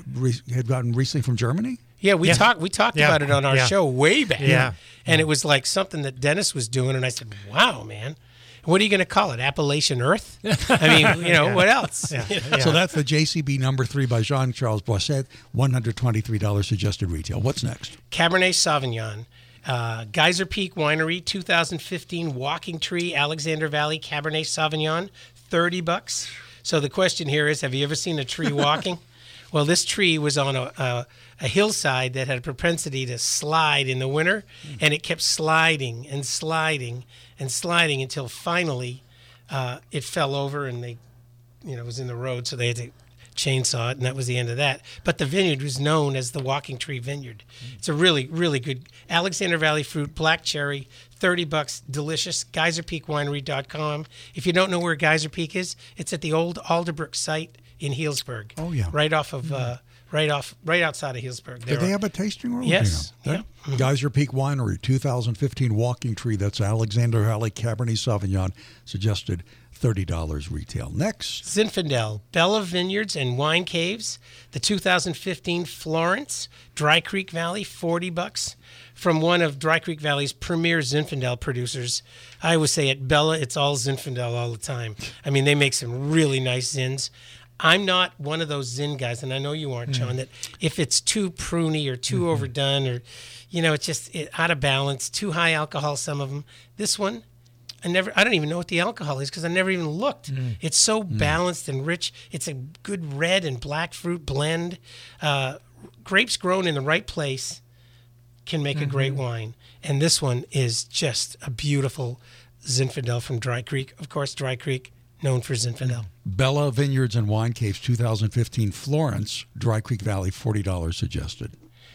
[SPEAKER 1] had gotten Riesling from Germany?
[SPEAKER 3] Yeah, we
[SPEAKER 2] Yeah.
[SPEAKER 3] talked we talked
[SPEAKER 2] Yeah.
[SPEAKER 3] about it on our
[SPEAKER 2] Yeah.
[SPEAKER 3] show way back.
[SPEAKER 2] Yeah.
[SPEAKER 3] And it was like something that Dennis was doing, and I said, wow, man. What are you going to call it? Appalachian Earth? I mean, you know, what else?
[SPEAKER 2] Yeah.
[SPEAKER 3] You know?
[SPEAKER 2] Yeah.
[SPEAKER 1] So that's the J C B number three by Jean-Charles Boisset, one hundred twenty-three dollars suggested retail. What's next?
[SPEAKER 3] Cabernet Sauvignon. Uh, Geyser Peak Winery, two thousand fifteen Walking Tree, Alexander Valley Cabernet Sauvignon, thirty bucks. So the question here is, have you ever seen a tree walking? Well, this tree was on a, a, a hillside that had a propensity to slide in the winter, and it kept sliding and sliding and sliding until finally uh, it fell over, and they, you know, it was in the road, so they had to chainsaw it, and that was the end of that. But the vineyard was known as the Walking Tree Vineyard. It's a really, really good Alexander Valley fruit, black cherry, thirty bucks, delicious. Geyser Peak Winery dot com. If you don't know where Geyser Peak is, it's at the old Alderbrook site in Healdsburg.
[SPEAKER 1] Oh, yeah.
[SPEAKER 3] Right off of, uh, right off, right outside of Healdsburg.
[SPEAKER 1] Did they have a tasting room?
[SPEAKER 3] Yes.
[SPEAKER 1] Yeah. That, Geyser Peak Winery, two thousand fifteen Walking Tree. That's Alexander Valley Cabernet Sauvignon, suggested thirty dollars retail. Next.
[SPEAKER 3] Zinfandel, Bella Vineyards and Wine Caves, the two thousand fifteen Florence, Dry Creek Valley, forty bucks. From one of Dry Creek Valley's premier Zinfandel producers. I would say at Bella, it's all Zinfandel all the time. I mean, they make some really nice zins. I'm not one of those Zin guys, and I know you aren't, John, that if it's too pruny or too mm-hmm. overdone or, you know, it's just it, out of balance, too high alcohol, some of them. This one, I never, I don't even know what the alcohol is because I never even looked. Mm. It's so mm. balanced and rich. It's a good red and black fruit blend. Uh, grapes grown in the right place can make mm-hmm. a great wine. And this one is just a beautiful Zinfandel from Dry Creek. Of course, Dry Creek, known for Zinfandel.
[SPEAKER 1] Bella Vineyards and Wine Caves, two thousand fifteen Florence, Dry Creek Valley, forty dollars suggested.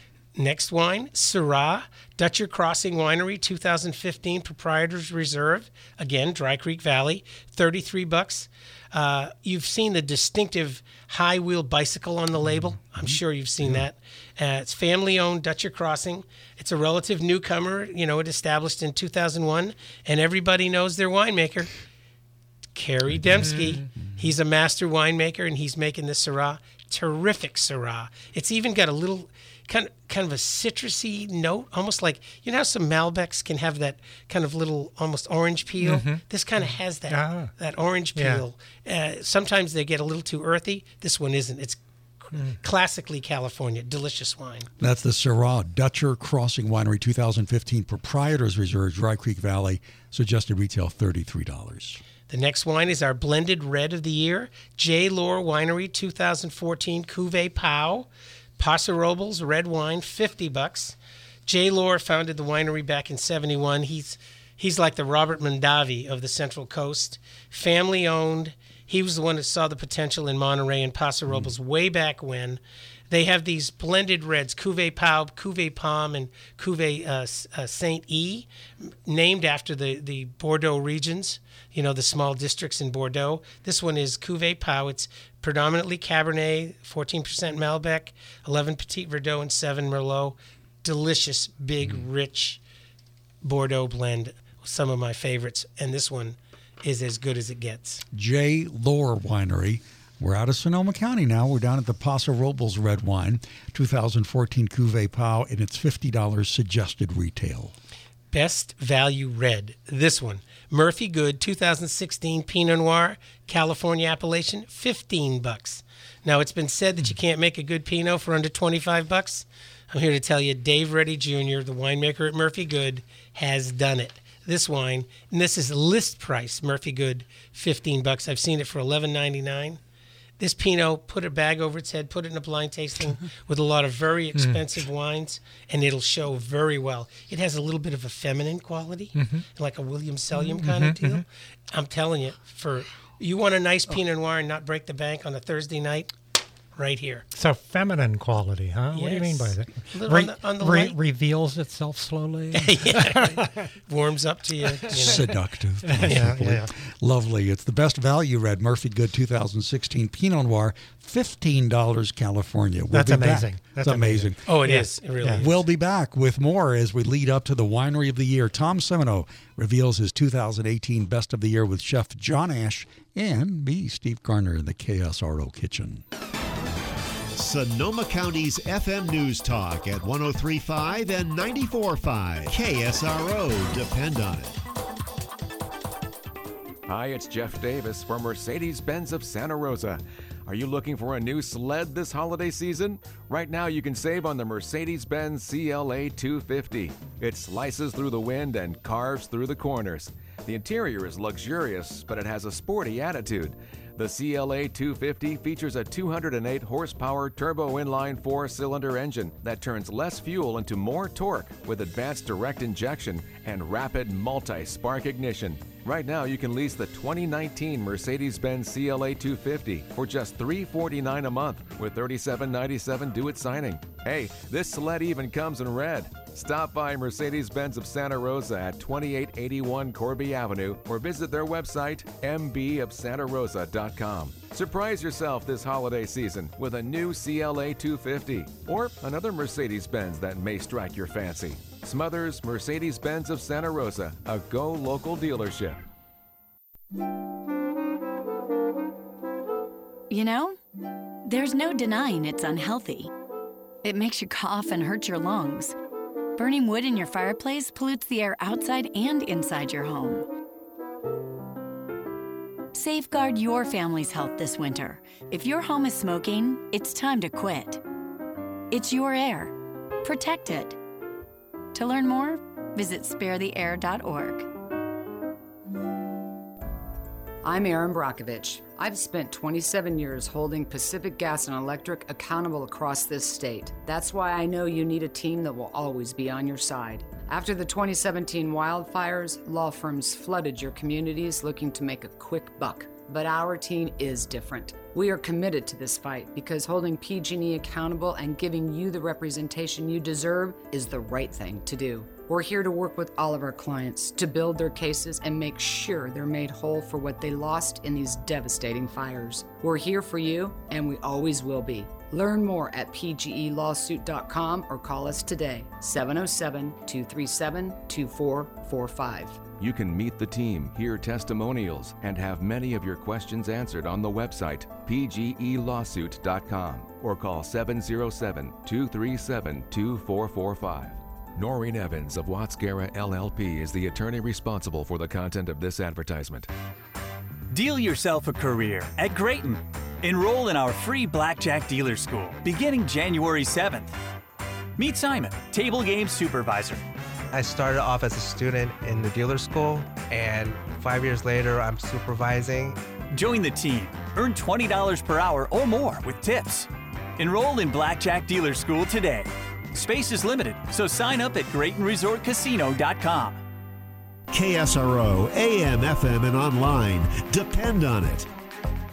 [SPEAKER 3] Next wine, Syrah, Dutcher Crossing Winery, two thousand fifteen Proprietors Reserve. Again, Dry Creek Valley, thirty-three bucks. Uh, you've seen the distinctive high wheel bicycle on the label. I'm sure you've seen that. Uh, it's family-owned Dutcher Crossing. It's a relative newcomer. You know, it established in two thousand one, and everybody knows their winemaker, Kerry Dembski. Mm-hmm. He's a master winemaker, and he's making this Syrah. Terrific Syrah. It's even got a little kind of kind of a citrusy note, almost like, you know how some Malbecs can have that kind of little almost orange peel?
[SPEAKER 2] Mm-hmm.
[SPEAKER 3] This kind of has that
[SPEAKER 2] Ah.
[SPEAKER 3] that orange
[SPEAKER 2] Yeah.
[SPEAKER 3] peel. Uh, sometimes they get a little too earthy. This one isn't. It's
[SPEAKER 2] Mm.
[SPEAKER 3] classically California. Delicious wine.
[SPEAKER 1] That's the Syrah Dutcher Crossing Winery, two thousand fifteen Proprietors Reserve, Dry Creek Valley, suggested retail thirty-three dollars.
[SPEAKER 3] The next wine is our blended red of the year, J. Lore Winery, two thousand fourteen Cuvée Pau, Paso Robles red wine, fifty bucks. J. Lore founded the winery back in seventy-one. He's he's like the Robert Mondavi of the Central Coast, family owned. He was the one that saw the potential in Monterey and Paso Robles mm. way back when. They have these blended reds, Cuvée Pau, Cuvée Pomme, and Cuvée uh, uh, Saint E, named after the, the Bordeaux regions, you know, the small districts in Bordeaux. This one is Cuvée Pau. It's predominantly Cabernet, fourteen percent Malbec, eleven Petit Verdot, and seven Merlot. Delicious, big, mm. rich Bordeaux blend. Some of my favorites. And this one is as good as it gets.
[SPEAKER 1] J. Lohr Winery. We're out of Sonoma County now. We're down at the Paso Robles Red Wine, two thousand fourteen Cuvée Pau, and it's fifty dollars suggested retail.
[SPEAKER 3] Best value red. This one, Murphy Good, two thousand sixteen Pinot Noir, California Appellation, fifteen bucks. Now, it's been said that you can't make a good Pinot for under twenty-five bucks. I'm here to tell you, Dave Reddy Junior, the winemaker at Murphy Good, has done it. This wine, and this is list price, Murphy Good, fifteen bucks. I've seen it for eleven ninety-nine. This Pinot, put a bag over its head, put it in a blind tasting with a lot of very expensive mm. wines, and it'll show very well. It has a little bit of a feminine quality, mm-hmm. like a William Sellium mm-hmm. kind of deal. Mm-hmm. I'm telling you, for you want a nice Pinot Noir and not break the bank on a Thursday night, right here.
[SPEAKER 2] So feminine quality, huh?
[SPEAKER 3] Yes.
[SPEAKER 2] What do you mean by that?
[SPEAKER 3] Re- on the, on the
[SPEAKER 2] re- reveals itself slowly.
[SPEAKER 3] yeah. Warms up to you. you know.
[SPEAKER 1] Seductive.
[SPEAKER 2] yeah, yeah.
[SPEAKER 1] Lovely. It's the best value red, Murphy Good two thousand sixteen Pinot Noir, fifteen dollars California. We'll
[SPEAKER 2] That's
[SPEAKER 1] be
[SPEAKER 2] amazing.
[SPEAKER 1] Back.
[SPEAKER 2] That's
[SPEAKER 1] That's amazing.
[SPEAKER 3] amazing. Oh, it
[SPEAKER 2] yeah.
[SPEAKER 3] is. It really
[SPEAKER 2] yeah.
[SPEAKER 3] is.
[SPEAKER 1] We'll be back with more as we lead up to the Winery of the Year. Tom Semino reveals his two thousand eighteen Best of the Year with Chef John Ash and me, Steve Garner, in the K S R O kitchen.
[SPEAKER 4] Sonoma County's F M News Talk at one oh three point five and ninety-four point five. K S R O. Depend on it.
[SPEAKER 6] Hi, it's Jeff Davis for Mercedes-Benz of Santa Rosa. Are you looking for a new sled this holiday season? Right now you can save on the Mercedes-Benz C L A two fifty. It slices through the wind and carves through the corners. The interior is luxurious, but it has a sporty attitude. The C L A two fifty features a two hundred eight horsepower turbo inline four-cylinder engine that turns less fuel into more torque with advanced direct injection and rapid multi-spark ignition. Right now, you can lease the twenty nineteen Mercedes-Benz C L A two fifty for just three hundred forty-nine dollars a month with thirty-seven ninety-seven due at signing. Hey, this sled even comes in red. Stop by Mercedes-Benz of Santa Rosa at twenty-eight eighty-one Corby Avenue or visit their website, m b of santa rosa dot com. Surprise yourself this holiday season with a new C L A two fifty or another Mercedes-Benz that may strike your fancy. Smothers Mercedes-Benz of Santa Rosa, a Go Local dealership.
[SPEAKER 19] You know, there's no denying it's unhealthy. It makes you cough and hurt your lungs. Burning wood in your fireplace pollutes the air outside and inside your home. Safeguard your family's health this winter. If your home is smoking, it's time to quit. It's your air. Protect it. To learn more, visit spare the air dot org.
[SPEAKER 20] I'm Erin Brockovich. I've spent twenty-seven years holding Pacific Gas and Electric accountable across this state. That's why I know you need a team that will always be on your side. After the twenty seventeen wildfires, law firms flooded your communities looking to make a quick buck. But our team is different. We are committed to this fight because holding P G and E accountable and giving you the representation you deserve is the right thing to do. We're here to work with all of our clients to build their cases and make sure they're made whole for what they lost in these devastating fires. We're here for you, and we always will be. Learn more at p g e lawsuit dot com or call us today, seven oh seven, two three seven, two four four five.
[SPEAKER 6] You can meet the team, hear testimonials, and have many of your questions answered on the website, p g e lawsuit dot com, or call seven oh seven, two three seven, two four four five. Noreen Evans of Watts Guerra L L P is the attorney responsible for the content of this advertisement.
[SPEAKER 21] Deal yourself a career at Grayton. Enroll in our free Blackjack Dealer School beginning January seventh. Meet Simon, table game supervisor.
[SPEAKER 22] I started off as a student in the dealer school, and five years later, I'm supervising.
[SPEAKER 21] Join the team. Earn twenty dollars per hour or more with tips. Enroll in Blackjack Dealer School today. Space is limited, so sign up at Grayton Resort Casino dot com.
[SPEAKER 4] K S R O, A M, F M, and online. Depend on it.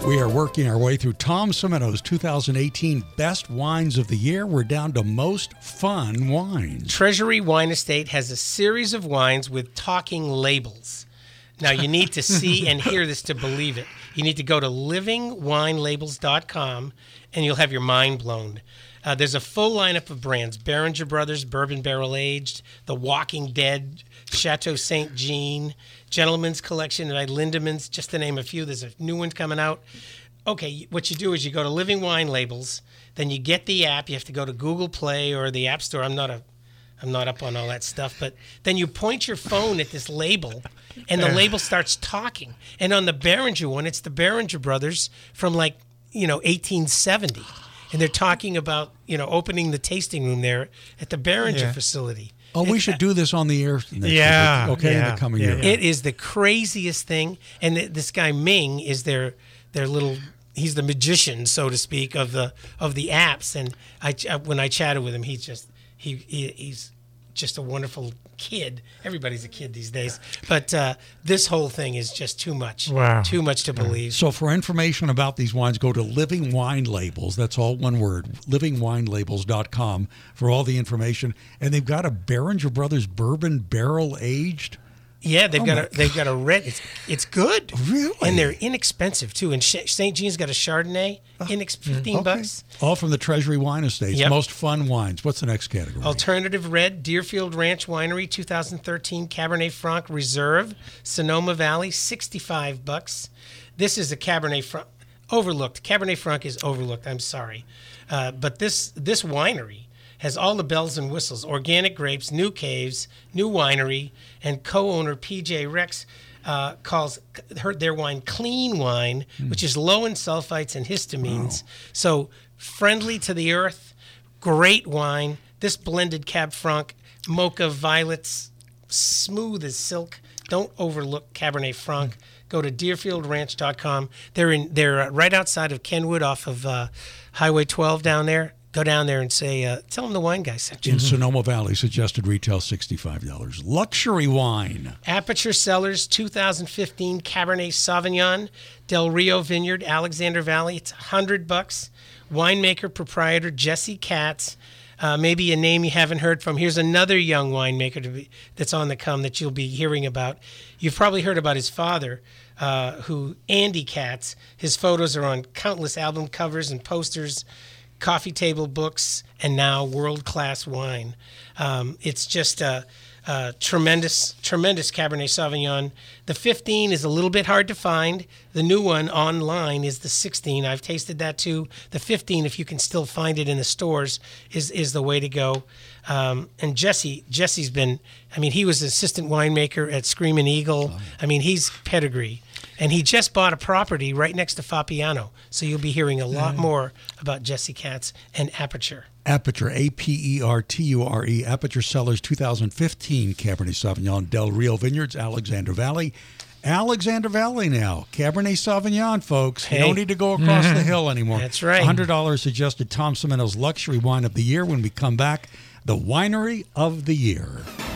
[SPEAKER 1] We are working our way through Tom Cimino's two thousand eighteen Best Wines of the Year. We're down to Most Fun Wines.
[SPEAKER 3] Treasury Wine Estate has a series of wines with talking labels. Now, you need to see and hear this to believe it. You need to go to living wine labels dot com, and you'll have your mind blown. Uh, there's a full lineup of brands: Beringer Brothers, Bourbon Barrel Aged, The Walking Dead, Chateau Saint Jean, Gentleman's Collection by Lindemans, just to name a few. There's a new one coming out. Okay, what you do is you go to Living Wine Labels, then you get the app. You have to go to Google Play or the App Store. I'm not a, I'm not up on all that stuff, but then you point your phone at this label, and the label starts talking. And on the Beringer one, it's the Beringer Brothers from like, you know, eighteen seventy. And they're talking about, you know, opening the tasting room there at the Beringer
[SPEAKER 1] Yeah.
[SPEAKER 3] facility.
[SPEAKER 1] Oh, we should do this on the air next
[SPEAKER 3] Yeah.
[SPEAKER 1] week. Okay,
[SPEAKER 3] yeah,
[SPEAKER 1] in the coming
[SPEAKER 3] yeah,
[SPEAKER 1] year.
[SPEAKER 3] It is the craziest thing. And th- this guy Ming is their their little. He's the magician, so to speak, of the of the apps. And I, ch- when I chatted with him, he's just he, he he's just a wonderful kid. Everybody's a kid these days, but uh, this whole thing is just too much.
[SPEAKER 1] Wow.
[SPEAKER 3] Too much to believe.
[SPEAKER 1] So for information about these wines, go to Living Wine Labels. That's all one word, living wine labels dot com for all the information. And they've got a Beringer Brothers Bourbon Barrel Aged.
[SPEAKER 3] Yeah, they've
[SPEAKER 1] Oh
[SPEAKER 3] got
[SPEAKER 1] my
[SPEAKER 3] a they've got a red. It's it's good,
[SPEAKER 1] really,
[SPEAKER 3] and they're inexpensive too. And Sh- Saint Jean's got a Chardonnay, inex- fifteen
[SPEAKER 1] Okay.
[SPEAKER 3] bucks.
[SPEAKER 1] All from the Treasury Wine Estates.
[SPEAKER 3] Yep.
[SPEAKER 1] Most fun wines. What's the next category?
[SPEAKER 3] Alternative Red, Deerfield Ranch Winery, two thousand thirteen Cabernet Franc Reserve, Sonoma Valley, sixty-five bucks. This is a Cabernet Franc overlooked. Cabernet Franc is overlooked. I'm sorry, uh, but this this winery has all the bells and whistles: organic grapes, new caves, new winery, and co-owner P J Rex uh, calls her, their wine clean wine,
[SPEAKER 1] Mm.
[SPEAKER 3] which is low in sulfites and histamines. So friendly to the earth, great wine. This blended Cab Franc, mocha violets, smooth as silk. Don't overlook Cabernet Franc. Go to deerfield ranch dot com. They're in. They're uh, right outside of Kenwood, off of uh, Highway twelve down there. Go down there and say, uh, tell them the wine guy sent you.
[SPEAKER 1] In Sonoma Valley, suggested retail sixty-five dollars. Luxury wine.
[SPEAKER 3] Aperture Cellars two thousand fifteen Cabernet Sauvignon, Del Rio Vineyard, Alexander Valley. It's one hundred bucks. Winemaker, proprietor Jesse Katz. Uh, maybe a name you haven't heard from. Here's another young winemaker to be, that's on the come that you'll be hearing about. You've probably heard about his father, uh, who Andy Katz. His photos are on countless album covers and posters, coffee table books, and now world-class wine. Um, it's just a, a tremendous, tremendous Cabernet Sauvignon. The fifteen is a little bit hard to find. The new one online is the sixteen. I've tasted that too. The fifteen, if you can still find it in the stores, is is the way to go. Um, and Jesse, Jesse's been, I mean, he was assistant winemaker at Screaming Eagle. I mean, he's pedigree. And he just bought a property right next to Fapiano. So you'll be hearing a lot more about Jesse Katz and Aperture.
[SPEAKER 1] Aperture, A P E R T U R E, Aperture Cellars two thousand fifteen Cabernet Sauvignon, Del Rio Vineyards, Alexander Valley. Alexander Valley now, Cabernet Sauvignon, folks.
[SPEAKER 3] Hey.
[SPEAKER 1] You don't need to go across the hill anymore.
[SPEAKER 3] That's right.
[SPEAKER 1] one hundred dollars suggested Tom Cimino's Luxury Wine of the Year. When we come back, the Winery of the Year.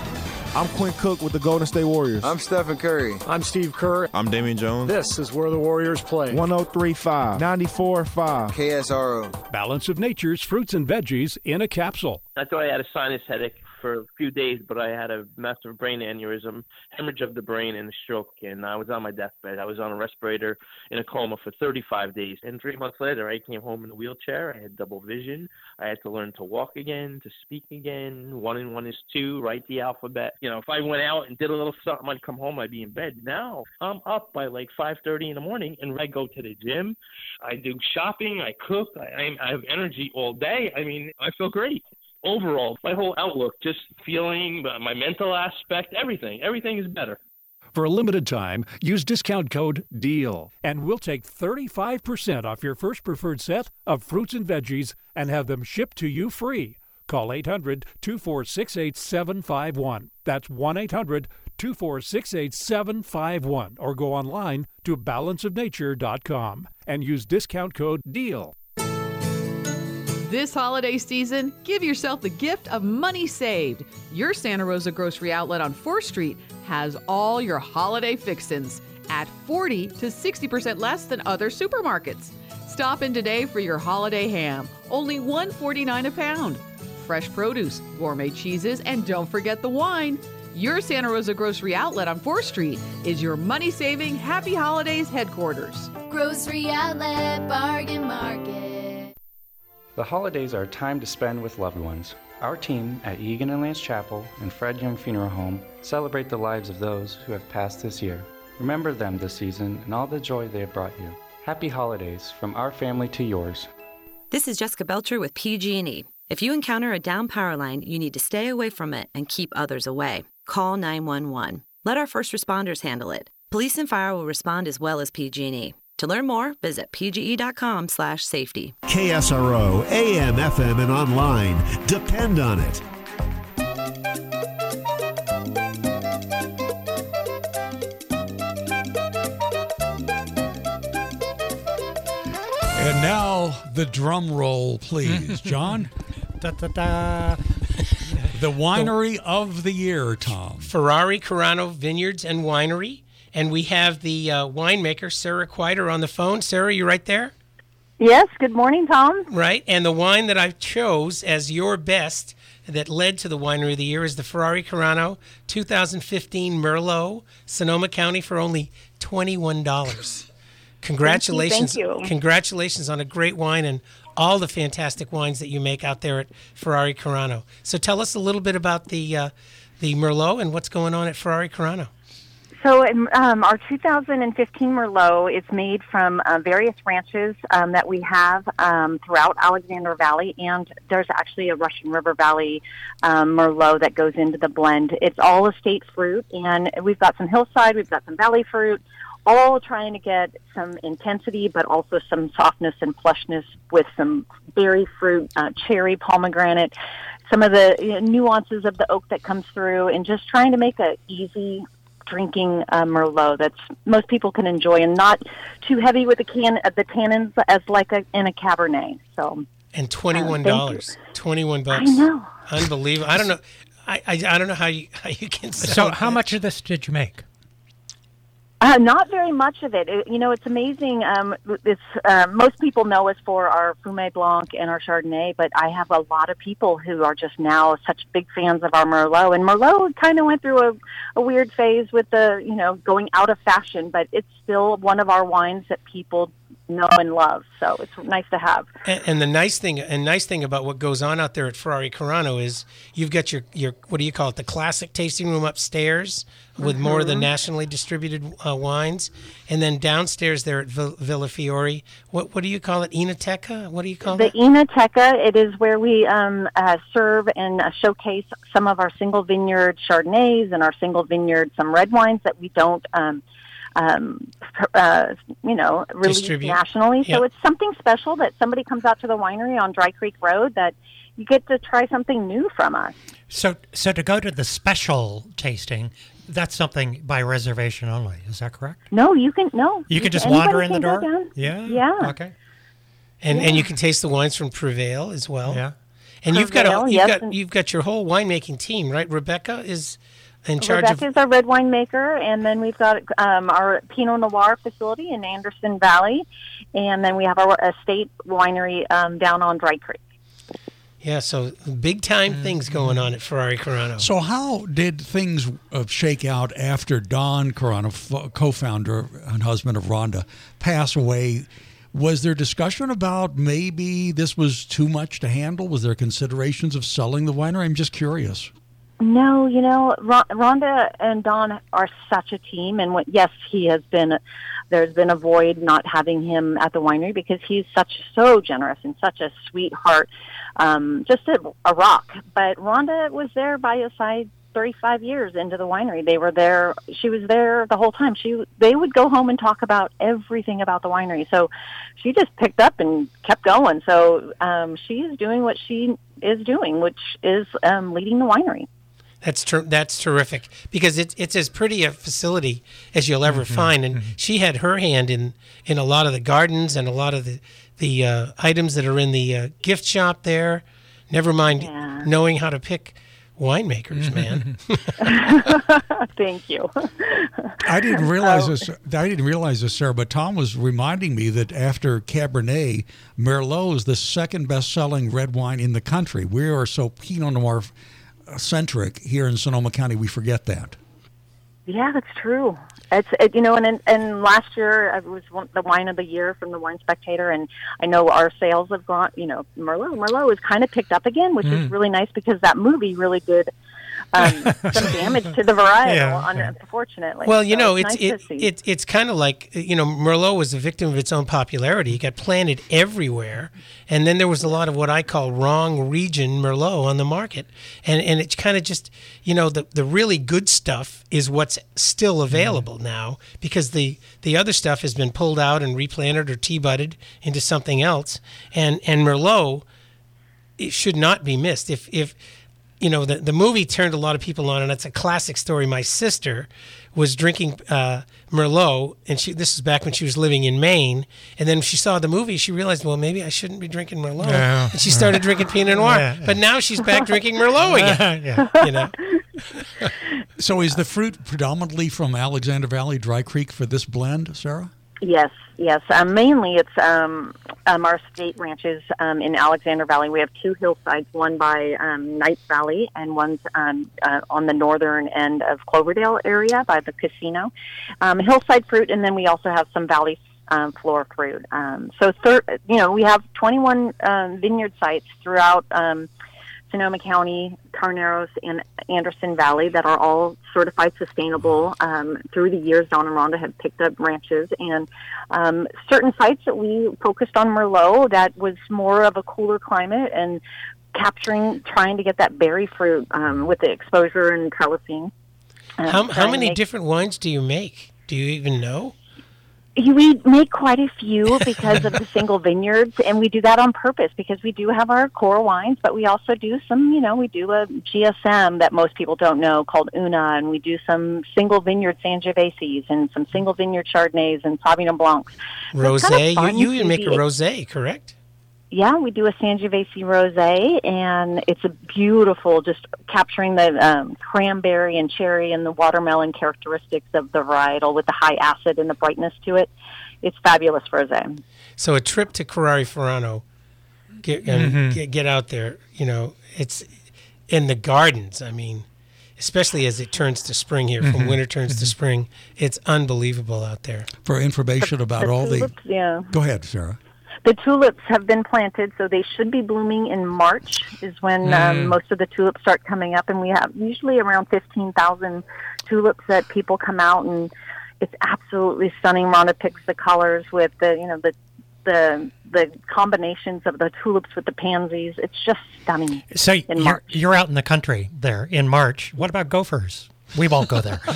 [SPEAKER 5] I'm Quinn Cook with the Golden State Warriors. I'm Stephen Curry. I'm Steve Kerr. I'm Damian Jones. This is where the Warriors play. one oh three point five, ninety-four point five. K S R O.
[SPEAKER 9] Balance of Nature's fruits and veggies in a capsule.
[SPEAKER 23] I thought I had a sinus headache for a few days, but I had a massive brain aneurysm, hemorrhage of the brain, and a stroke. And I was on my deathbed. I was on a respirator in a coma for thirty-five days. And three months later, I came home in a wheelchair. I had double vision. I had to learn to walk again, to speak again. One and one is two, write the alphabet. You know, if I went out and did a little something, I'd come home, I'd be in bed. Now I'm up by like five thirty in the morning, and I go to the gym. I do shopping. I cook. I, I have energy all day. I mean, I feel great. Overall, my whole outlook, just feeling, uh, my mental aspect, everything, everything is better.
[SPEAKER 9] For a limited time, use discount code DEAL, and we'll take thirty-five percent off your first preferred set of fruits and veggies and have them shipped to you free. Call eight hundred, two four six, eight seven five one. That's one eight hundred, two four six, eight seven five one. Or go online to balance of nature dot com and use discount code DEAL.
[SPEAKER 24] This holiday season, give yourself the gift of money saved. Your Santa Rosa grocery outlet on fourth Street has all your holiday fixins. at forty to sixty percent less than other supermarkets. Stop in today for your holiday ham, only one dollar and forty-nine cents a pound. Fresh produce, gourmet cheeses, and don't forget the wine. Your Santa Rosa Grocery Outlet on fourth Street is your money-saving Happy Holidays headquarters.
[SPEAKER 10] Grocery Outlet Bargain Market.
[SPEAKER 12] The holidays are a time to spend with loved ones. Our team at Egan and Lance Chapel and Fred Young Funeral Home celebrate the lives of those who have passed this year. Remember them this season and all the joy they have brought you. Happy holidays from our family to yours.
[SPEAKER 13] This is Jessica Belcher with P G and E. If you encounter a down power line, you need to stay away from it and keep others away. Call nine one one. Let our first responders handle it. Police and fire will respond as well as P G and E. To learn more, visit p g e dot com slash safety.
[SPEAKER 4] K S R O, A M, F M, and online. Depend on it.
[SPEAKER 1] And now the drum roll, please, John.
[SPEAKER 2] Da, da, da.
[SPEAKER 1] The winery of the year, Tom.
[SPEAKER 3] Ferrari Carano Vineyards and Winery. And we have the uh, winemaker, Sarah Quiter, on the phone. Sarah, you right there?
[SPEAKER 7] Yes. Good morning, Tom.
[SPEAKER 3] Right. And the wine that I chose as your best that led to the winery of the year is the Ferrari Carano two thousand fifteen Merlot, Sonoma County, for only twenty-one dollars. Congratulations.
[SPEAKER 7] Thank you, thank you.
[SPEAKER 3] Congratulations on a great wine and all the fantastic wines that you make out there at Ferrari Carano. So tell us a little bit about the uh, the Merlot and what's going on at Ferrari Carano.
[SPEAKER 7] So um, our two thousand fifteen Merlot is made from uh, various ranches um, that we have um, throughout Alexander Valley, and there's actually a Russian River Valley um, Merlot that goes into the blend. It's all estate fruit, and we've got some hillside, we've got some valley fruit, all trying to get some intensity, but also some softness and plushness with some berry fruit, uh, cherry, pomegranate, some of the you know, nuances of the oak that comes through, and just trying to make a easy drinking uh, Merlot that's most people can enjoy and not too heavy with the can uh, the tannins as like a, in a Cabernet. So
[SPEAKER 3] and twenty-one dollars, uh, twenty-one bucks.
[SPEAKER 7] I know,
[SPEAKER 3] unbelievable. I don't know. I, I, I don't know how you how you can.
[SPEAKER 2] So
[SPEAKER 3] sell
[SPEAKER 2] how
[SPEAKER 3] that.
[SPEAKER 2] much of this did you make?
[SPEAKER 7] Uh, not very much of it. it. You know, it's amazing. Um, it's uh, most people know us for our Fumé Blanc and our Chardonnay, but I have a lot of people who are just now such big fans of our Merlot. And Merlot kind of went through a, a weird phase with the, you know, going out of fashion, but it's still one of our wines that people know and love. So it's nice to have.
[SPEAKER 3] And, and the nice thing, and nice thing about what goes on out there at Ferrari Carano is you've got your, your what do you call it, the classic tasting room upstairs with mm-hmm. more of the nationally distributed uh, wines, and then downstairs there at Vill- Villa Fiore, what what do you call it, Enoteca? What do you call
[SPEAKER 7] the
[SPEAKER 3] it?
[SPEAKER 7] The Enoteca. It is where we um, uh, serve and uh, showcase some of our single vineyard Chardonnays and our single vineyard some red wines that we don't. Um, Um, uh, you know, released
[SPEAKER 3] Distribute.
[SPEAKER 7] nationally. So
[SPEAKER 3] Yep.
[SPEAKER 7] it's something special that somebody comes out to the winery on Dry Creek Road that you get to try something new from us.
[SPEAKER 2] So, so to go to the special tasting, that's something by reservation only. Is that correct?
[SPEAKER 7] No, you can no.
[SPEAKER 2] You can just
[SPEAKER 7] anybody
[SPEAKER 2] wander in the
[SPEAKER 7] can go
[SPEAKER 2] door?
[SPEAKER 7] down.
[SPEAKER 2] Yeah.
[SPEAKER 7] Yeah.
[SPEAKER 2] Okay.
[SPEAKER 3] And
[SPEAKER 7] Yeah.
[SPEAKER 3] and you can taste the wines from Prevail as well.
[SPEAKER 2] Yeah.
[SPEAKER 3] And you've got a,
[SPEAKER 7] Prevail,
[SPEAKER 3] you've
[SPEAKER 7] yes,
[SPEAKER 3] got
[SPEAKER 7] and-
[SPEAKER 3] you've got your whole winemaking team, right? Rebecca is in charge of.
[SPEAKER 7] Rebecca's our red wine maker, and then we've got um, our Pinot Noir facility in Anderson Valley, and then we have our estate winery um, down on Dry Creek.
[SPEAKER 3] Yeah, so big time things going on at Ferrari Carano.
[SPEAKER 1] So how did things uh, shake out after Don Carano, f- co-founder and husband of Rhonda, passed away? Was there discussion about maybe this was too much to handle? Was there considerations of selling the winery? I'm just curious.
[SPEAKER 7] No, you know, Ron- Rhonda and Don are such a team, and what, yes, he has been. There's been a void not having him at the winery because he's such so generous and such a sweetheart, um, just a, a rock. But Rhonda was there by his side thirty-five years into the winery. They were there. She was there the whole time. She they would go home and talk about everything about the winery. So she just picked up and kept going. So um, she's doing what she is doing, which is um, leading the winery.
[SPEAKER 3] That's ter- that's terrific because it's it's as pretty a facility as you'll ever
[SPEAKER 2] Mm-hmm.
[SPEAKER 3] find, and she had her hand in, in a lot of the gardens and a lot of the the uh, items that are in the uh, gift shop there. Never mind
[SPEAKER 7] Yeah.
[SPEAKER 3] knowing how to pick winemakers, man.
[SPEAKER 7] Thank you.
[SPEAKER 1] I didn't realize this. I didn't realize this, Sarah. But Tom was reminding me that after Cabernet, Merlot is the second best-selling red wine in the country. We are so Pinot Noir centric here in Sonoma County. We forget that.
[SPEAKER 7] Yeah, that's true. It's it, you know, and and last year it was one, the wine of the year from the Wine Spectator, and I know our sales have gone. You know, Merlot Merlot is kind of picked up again, which mm. is really nice because that movie really did um, some damage to the varietal, yeah. unfortunately.
[SPEAKER 3] Well, you
[SPEAKER 7] so
[SPEAKER 3] know,
[SPEAKER 7] it's
[SPEAKER 3] it's
[SPEAKER 7] nice
[SPEAKER 3] it, it it's kind of like, you know, Merlot was a victim of its own popularity. It got planted everywhere, and then there was a lot of what I call wrong region Merlot on the market, and and it's kind of just, you know, the the really good stuff is what's still available mm. now, because the the other stuff has been pulled out and replanted or tea-budded into something else, and and Merlot, it should not be missed. If if you know, the, the movie turned a lot of people on, and that's a classic story. My sister was drinking uh, Merlot, and she this is back when she was living in Maine, and then she saw the movie, she realized, well, maybe I shouldn't be drinking Merlot,
[SPEAKER 2] yeah.
[SPEAKER 3] and she started drinking Pinot Noir. Yeah, yeah. But now she's back drinking Merlot again.
[SPEAKER 2] yeah.
[SPEAKER 3] You know.
[SPEAKER 1] So is the fruit predominantly from Alexander Valley, Dry Creek for this blend, Sarah?
[SPEAKER 7] Yes, yes. Um, mainly it's um, um, our state ranches um, in Alexander Valley. We have two hillsides, one by um, Knights Valley and one's um, uh, on the northern end of Cloverdale area by the casino. Um, hillside fruit, and then we also have some valley um, floor fruit. Um, so, thir- you know, we have twenty-one um, vineyard sites throughout um Sonoma County, Carneros, and Anderson Valley that are all certified sustainable. Um, through the years, Don and Rhonda have picked up ranches, and um, certain sites that we focused on Merlot that was more of a cooler climate and capturing, trying to get that berry fruit um, with the exposure and trellising. Um,
[SPEAKER 3] how how many
[SPEAKER 7] make-
[SPEAKER 3] different wines do you make? Do you even know?
[SPEAKER 7] We make quite a few because of the single vineyards, and we do that on purpose because we do have our core wines, but we also do some, you know, we do a G S M that most people don't know called Una, and we do some single vineyard Sangioveses and some single vineyard Chardonnays and Sauvignon Blancs. So
[SPEAKER 3] Rosé,
[SPEAKER 7] kind of
[SPEAKER 3] you, you even make a
[SPEAKER 7] be-
[SPEAKER 3] rosé, correct?
[SPEAKER 7] Yeah, we do a Sangiovese rosé, and it's a beautiful, just capturing the um, cranberry and cherry and the watermelon characteristics of the varietal with the high acid and the brightness to it. It's fabulous rosé.
[SPEAKER 3] So a trip to Carrari Ferrano, get, um,
[SPEAKER 2] Mm-hmm.
[SPEAKER 3] get get out there. You know, it's in the gardens. I mean, especially as it turns to spring here, from
[SPEAKER 2] Mm-hmm.
[SPEAKER 3] winter turns to spring, it's unbelievable out there.
[SPEAKER 1] For information about
[SPEAKER 7] the
[SPEAKER 1] all
[SPEAKER 7] tulips,
[SPEAKER 1] the...
[SPEAKER 7] yeah.
[SPEAKER 1] Go ahead, Sarah.
[SPEAKER 7] The tulips have been planted, so they should be blooming in March is when
[SPEAKER 2] Mm.
[SPEAKER 7] um, most of the tulips start coming up, and we have usually around fifteen thousand tulips that people come out, and it's absolutely stunning. Rhonda picks the colors with the, you know, the the the combinations of the tulips with the pansies. It's just stunning.
[SPEAKER 2] So
[SPEAKER 7] in
[SPEAKER 2] you're,
[SPEAKER 7] March.
[SPEAKER 2] you're out in the country there in March. What about gophers? We won't go there.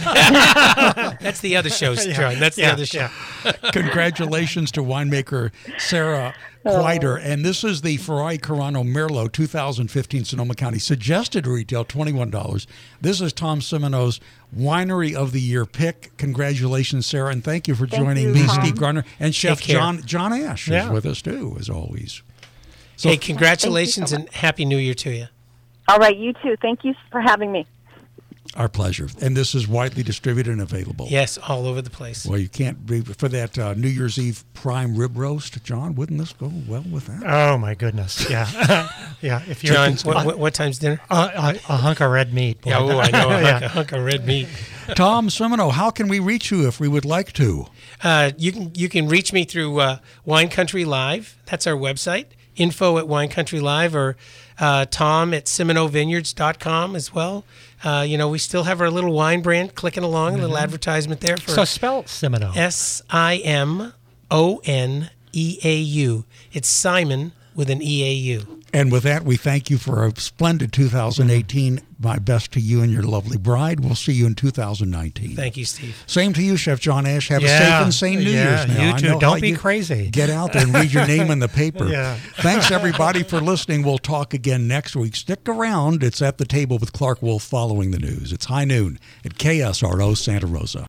[SPEAKER 3] That's the other show, John. That's the
[SPEAKER 2] Yeah,
[SPEAKER 3] other show.
[SPEAKER 1] Congratulations to winemaker Sarah Quiter. And this is the Ferrari Carano Merlot two thousand fifteen Sonoma County. Suggested retail twenty-one dollars. This is Tom Semino's Winery of the Year pick. Congratulations, Sarah. And thank you for
[SPEAKER 7] Thank
[SPEAKER 1] joining
[SPEAKER 7] you,
[SPEAKER 1] me,
[SPEAKER 7] Tom.
[SPEAKER 1] Steve Garner, and Chef
[SPEAKER 3] Take care.
[SPEAKER 1] John John Ash
[SPEAKER 2] Yeah.
[SPEAKER 1] is with us too, as always. So
[SPEAKER 3] Hey, congratulations
[SPEAKER 7] Thank you so
[SPEAKER 3] and Happy New Year to you.
[SPEAKER 7] All right, you too. Thank you for having me.
[SPEAKER 1] our pleasure. And this is widely distributed and available.
[SPEAKER 3] Yes, all over the place.
[SPEAKER 1] Well, you can't be for that uh, New Year's Eve prime rib roast, John. Wouldn't this go well with that?
[SPEAKER 2] Oh my goodness! Yeah, yeah. If you're
[SPEAKER 3] John, what, what, what time's dinner?
[SPEAKER 2] Uh, a, a hunk of red meat. Boy.
[SPEAKER 3] Yeah, oh, I know a hunk,
[SPEAKER 2] Yeah.
[SPEAKER 3] a hunk of red meat.
[SPEAKER 1] Tom Semino, how can we reach you if we would like to?
[SPEAKER 3] Uh, you can you can reach me through uh, Wine Country Live. That's our website. Info at Wine Country Live, or uh, Tom at Semino Vineyards dot com as well. Uh, you know, we still have our little wine brand clicking along, a little
[SPEAKER 2] Mhm.
[SPEAKER 3] advertisement there for.
[SPEAKER 2] So spell Semino.
[SPEAKER 3] S I M O N E A U. It's Simon with an E A U.
[SPEAKER 1] And with that, we thank you for a splendid two thousand eighteen. My best to you and your lovely bride. We'll see you in two thousand nineteen.
[SPEAKER 3] Thank you, Steve.
[SPEAKER 1] Same to you, Chef John Ash. Have
[SPEAKER 2] Yeah.
[SPEAKER 1] a safe and sane New
[SPEAKER 2] Yeah,
[SPEAKER 1] Year's now.
[SPEAKER 2] you
[SPEAKER 1] I
[SPEAKER 2] too.
[SPEAKER 1] know
[SPEAKER 2] Don't
[SPEAKER 1] how
[SPEAKER 2] be
[SPEAKER 1] you
[SPEAKER 2] crazy.
[SPEAKER 1] Get out there and read your name in the paper.
[SPEAKER 2] Yeah.
[SPEAKER 1] Thanks, everybody, for listening. We'll talk again next week. Stick around. It's At the Table with Clark Wolf following the news. It's High Noon at K S R O Santa Rosa.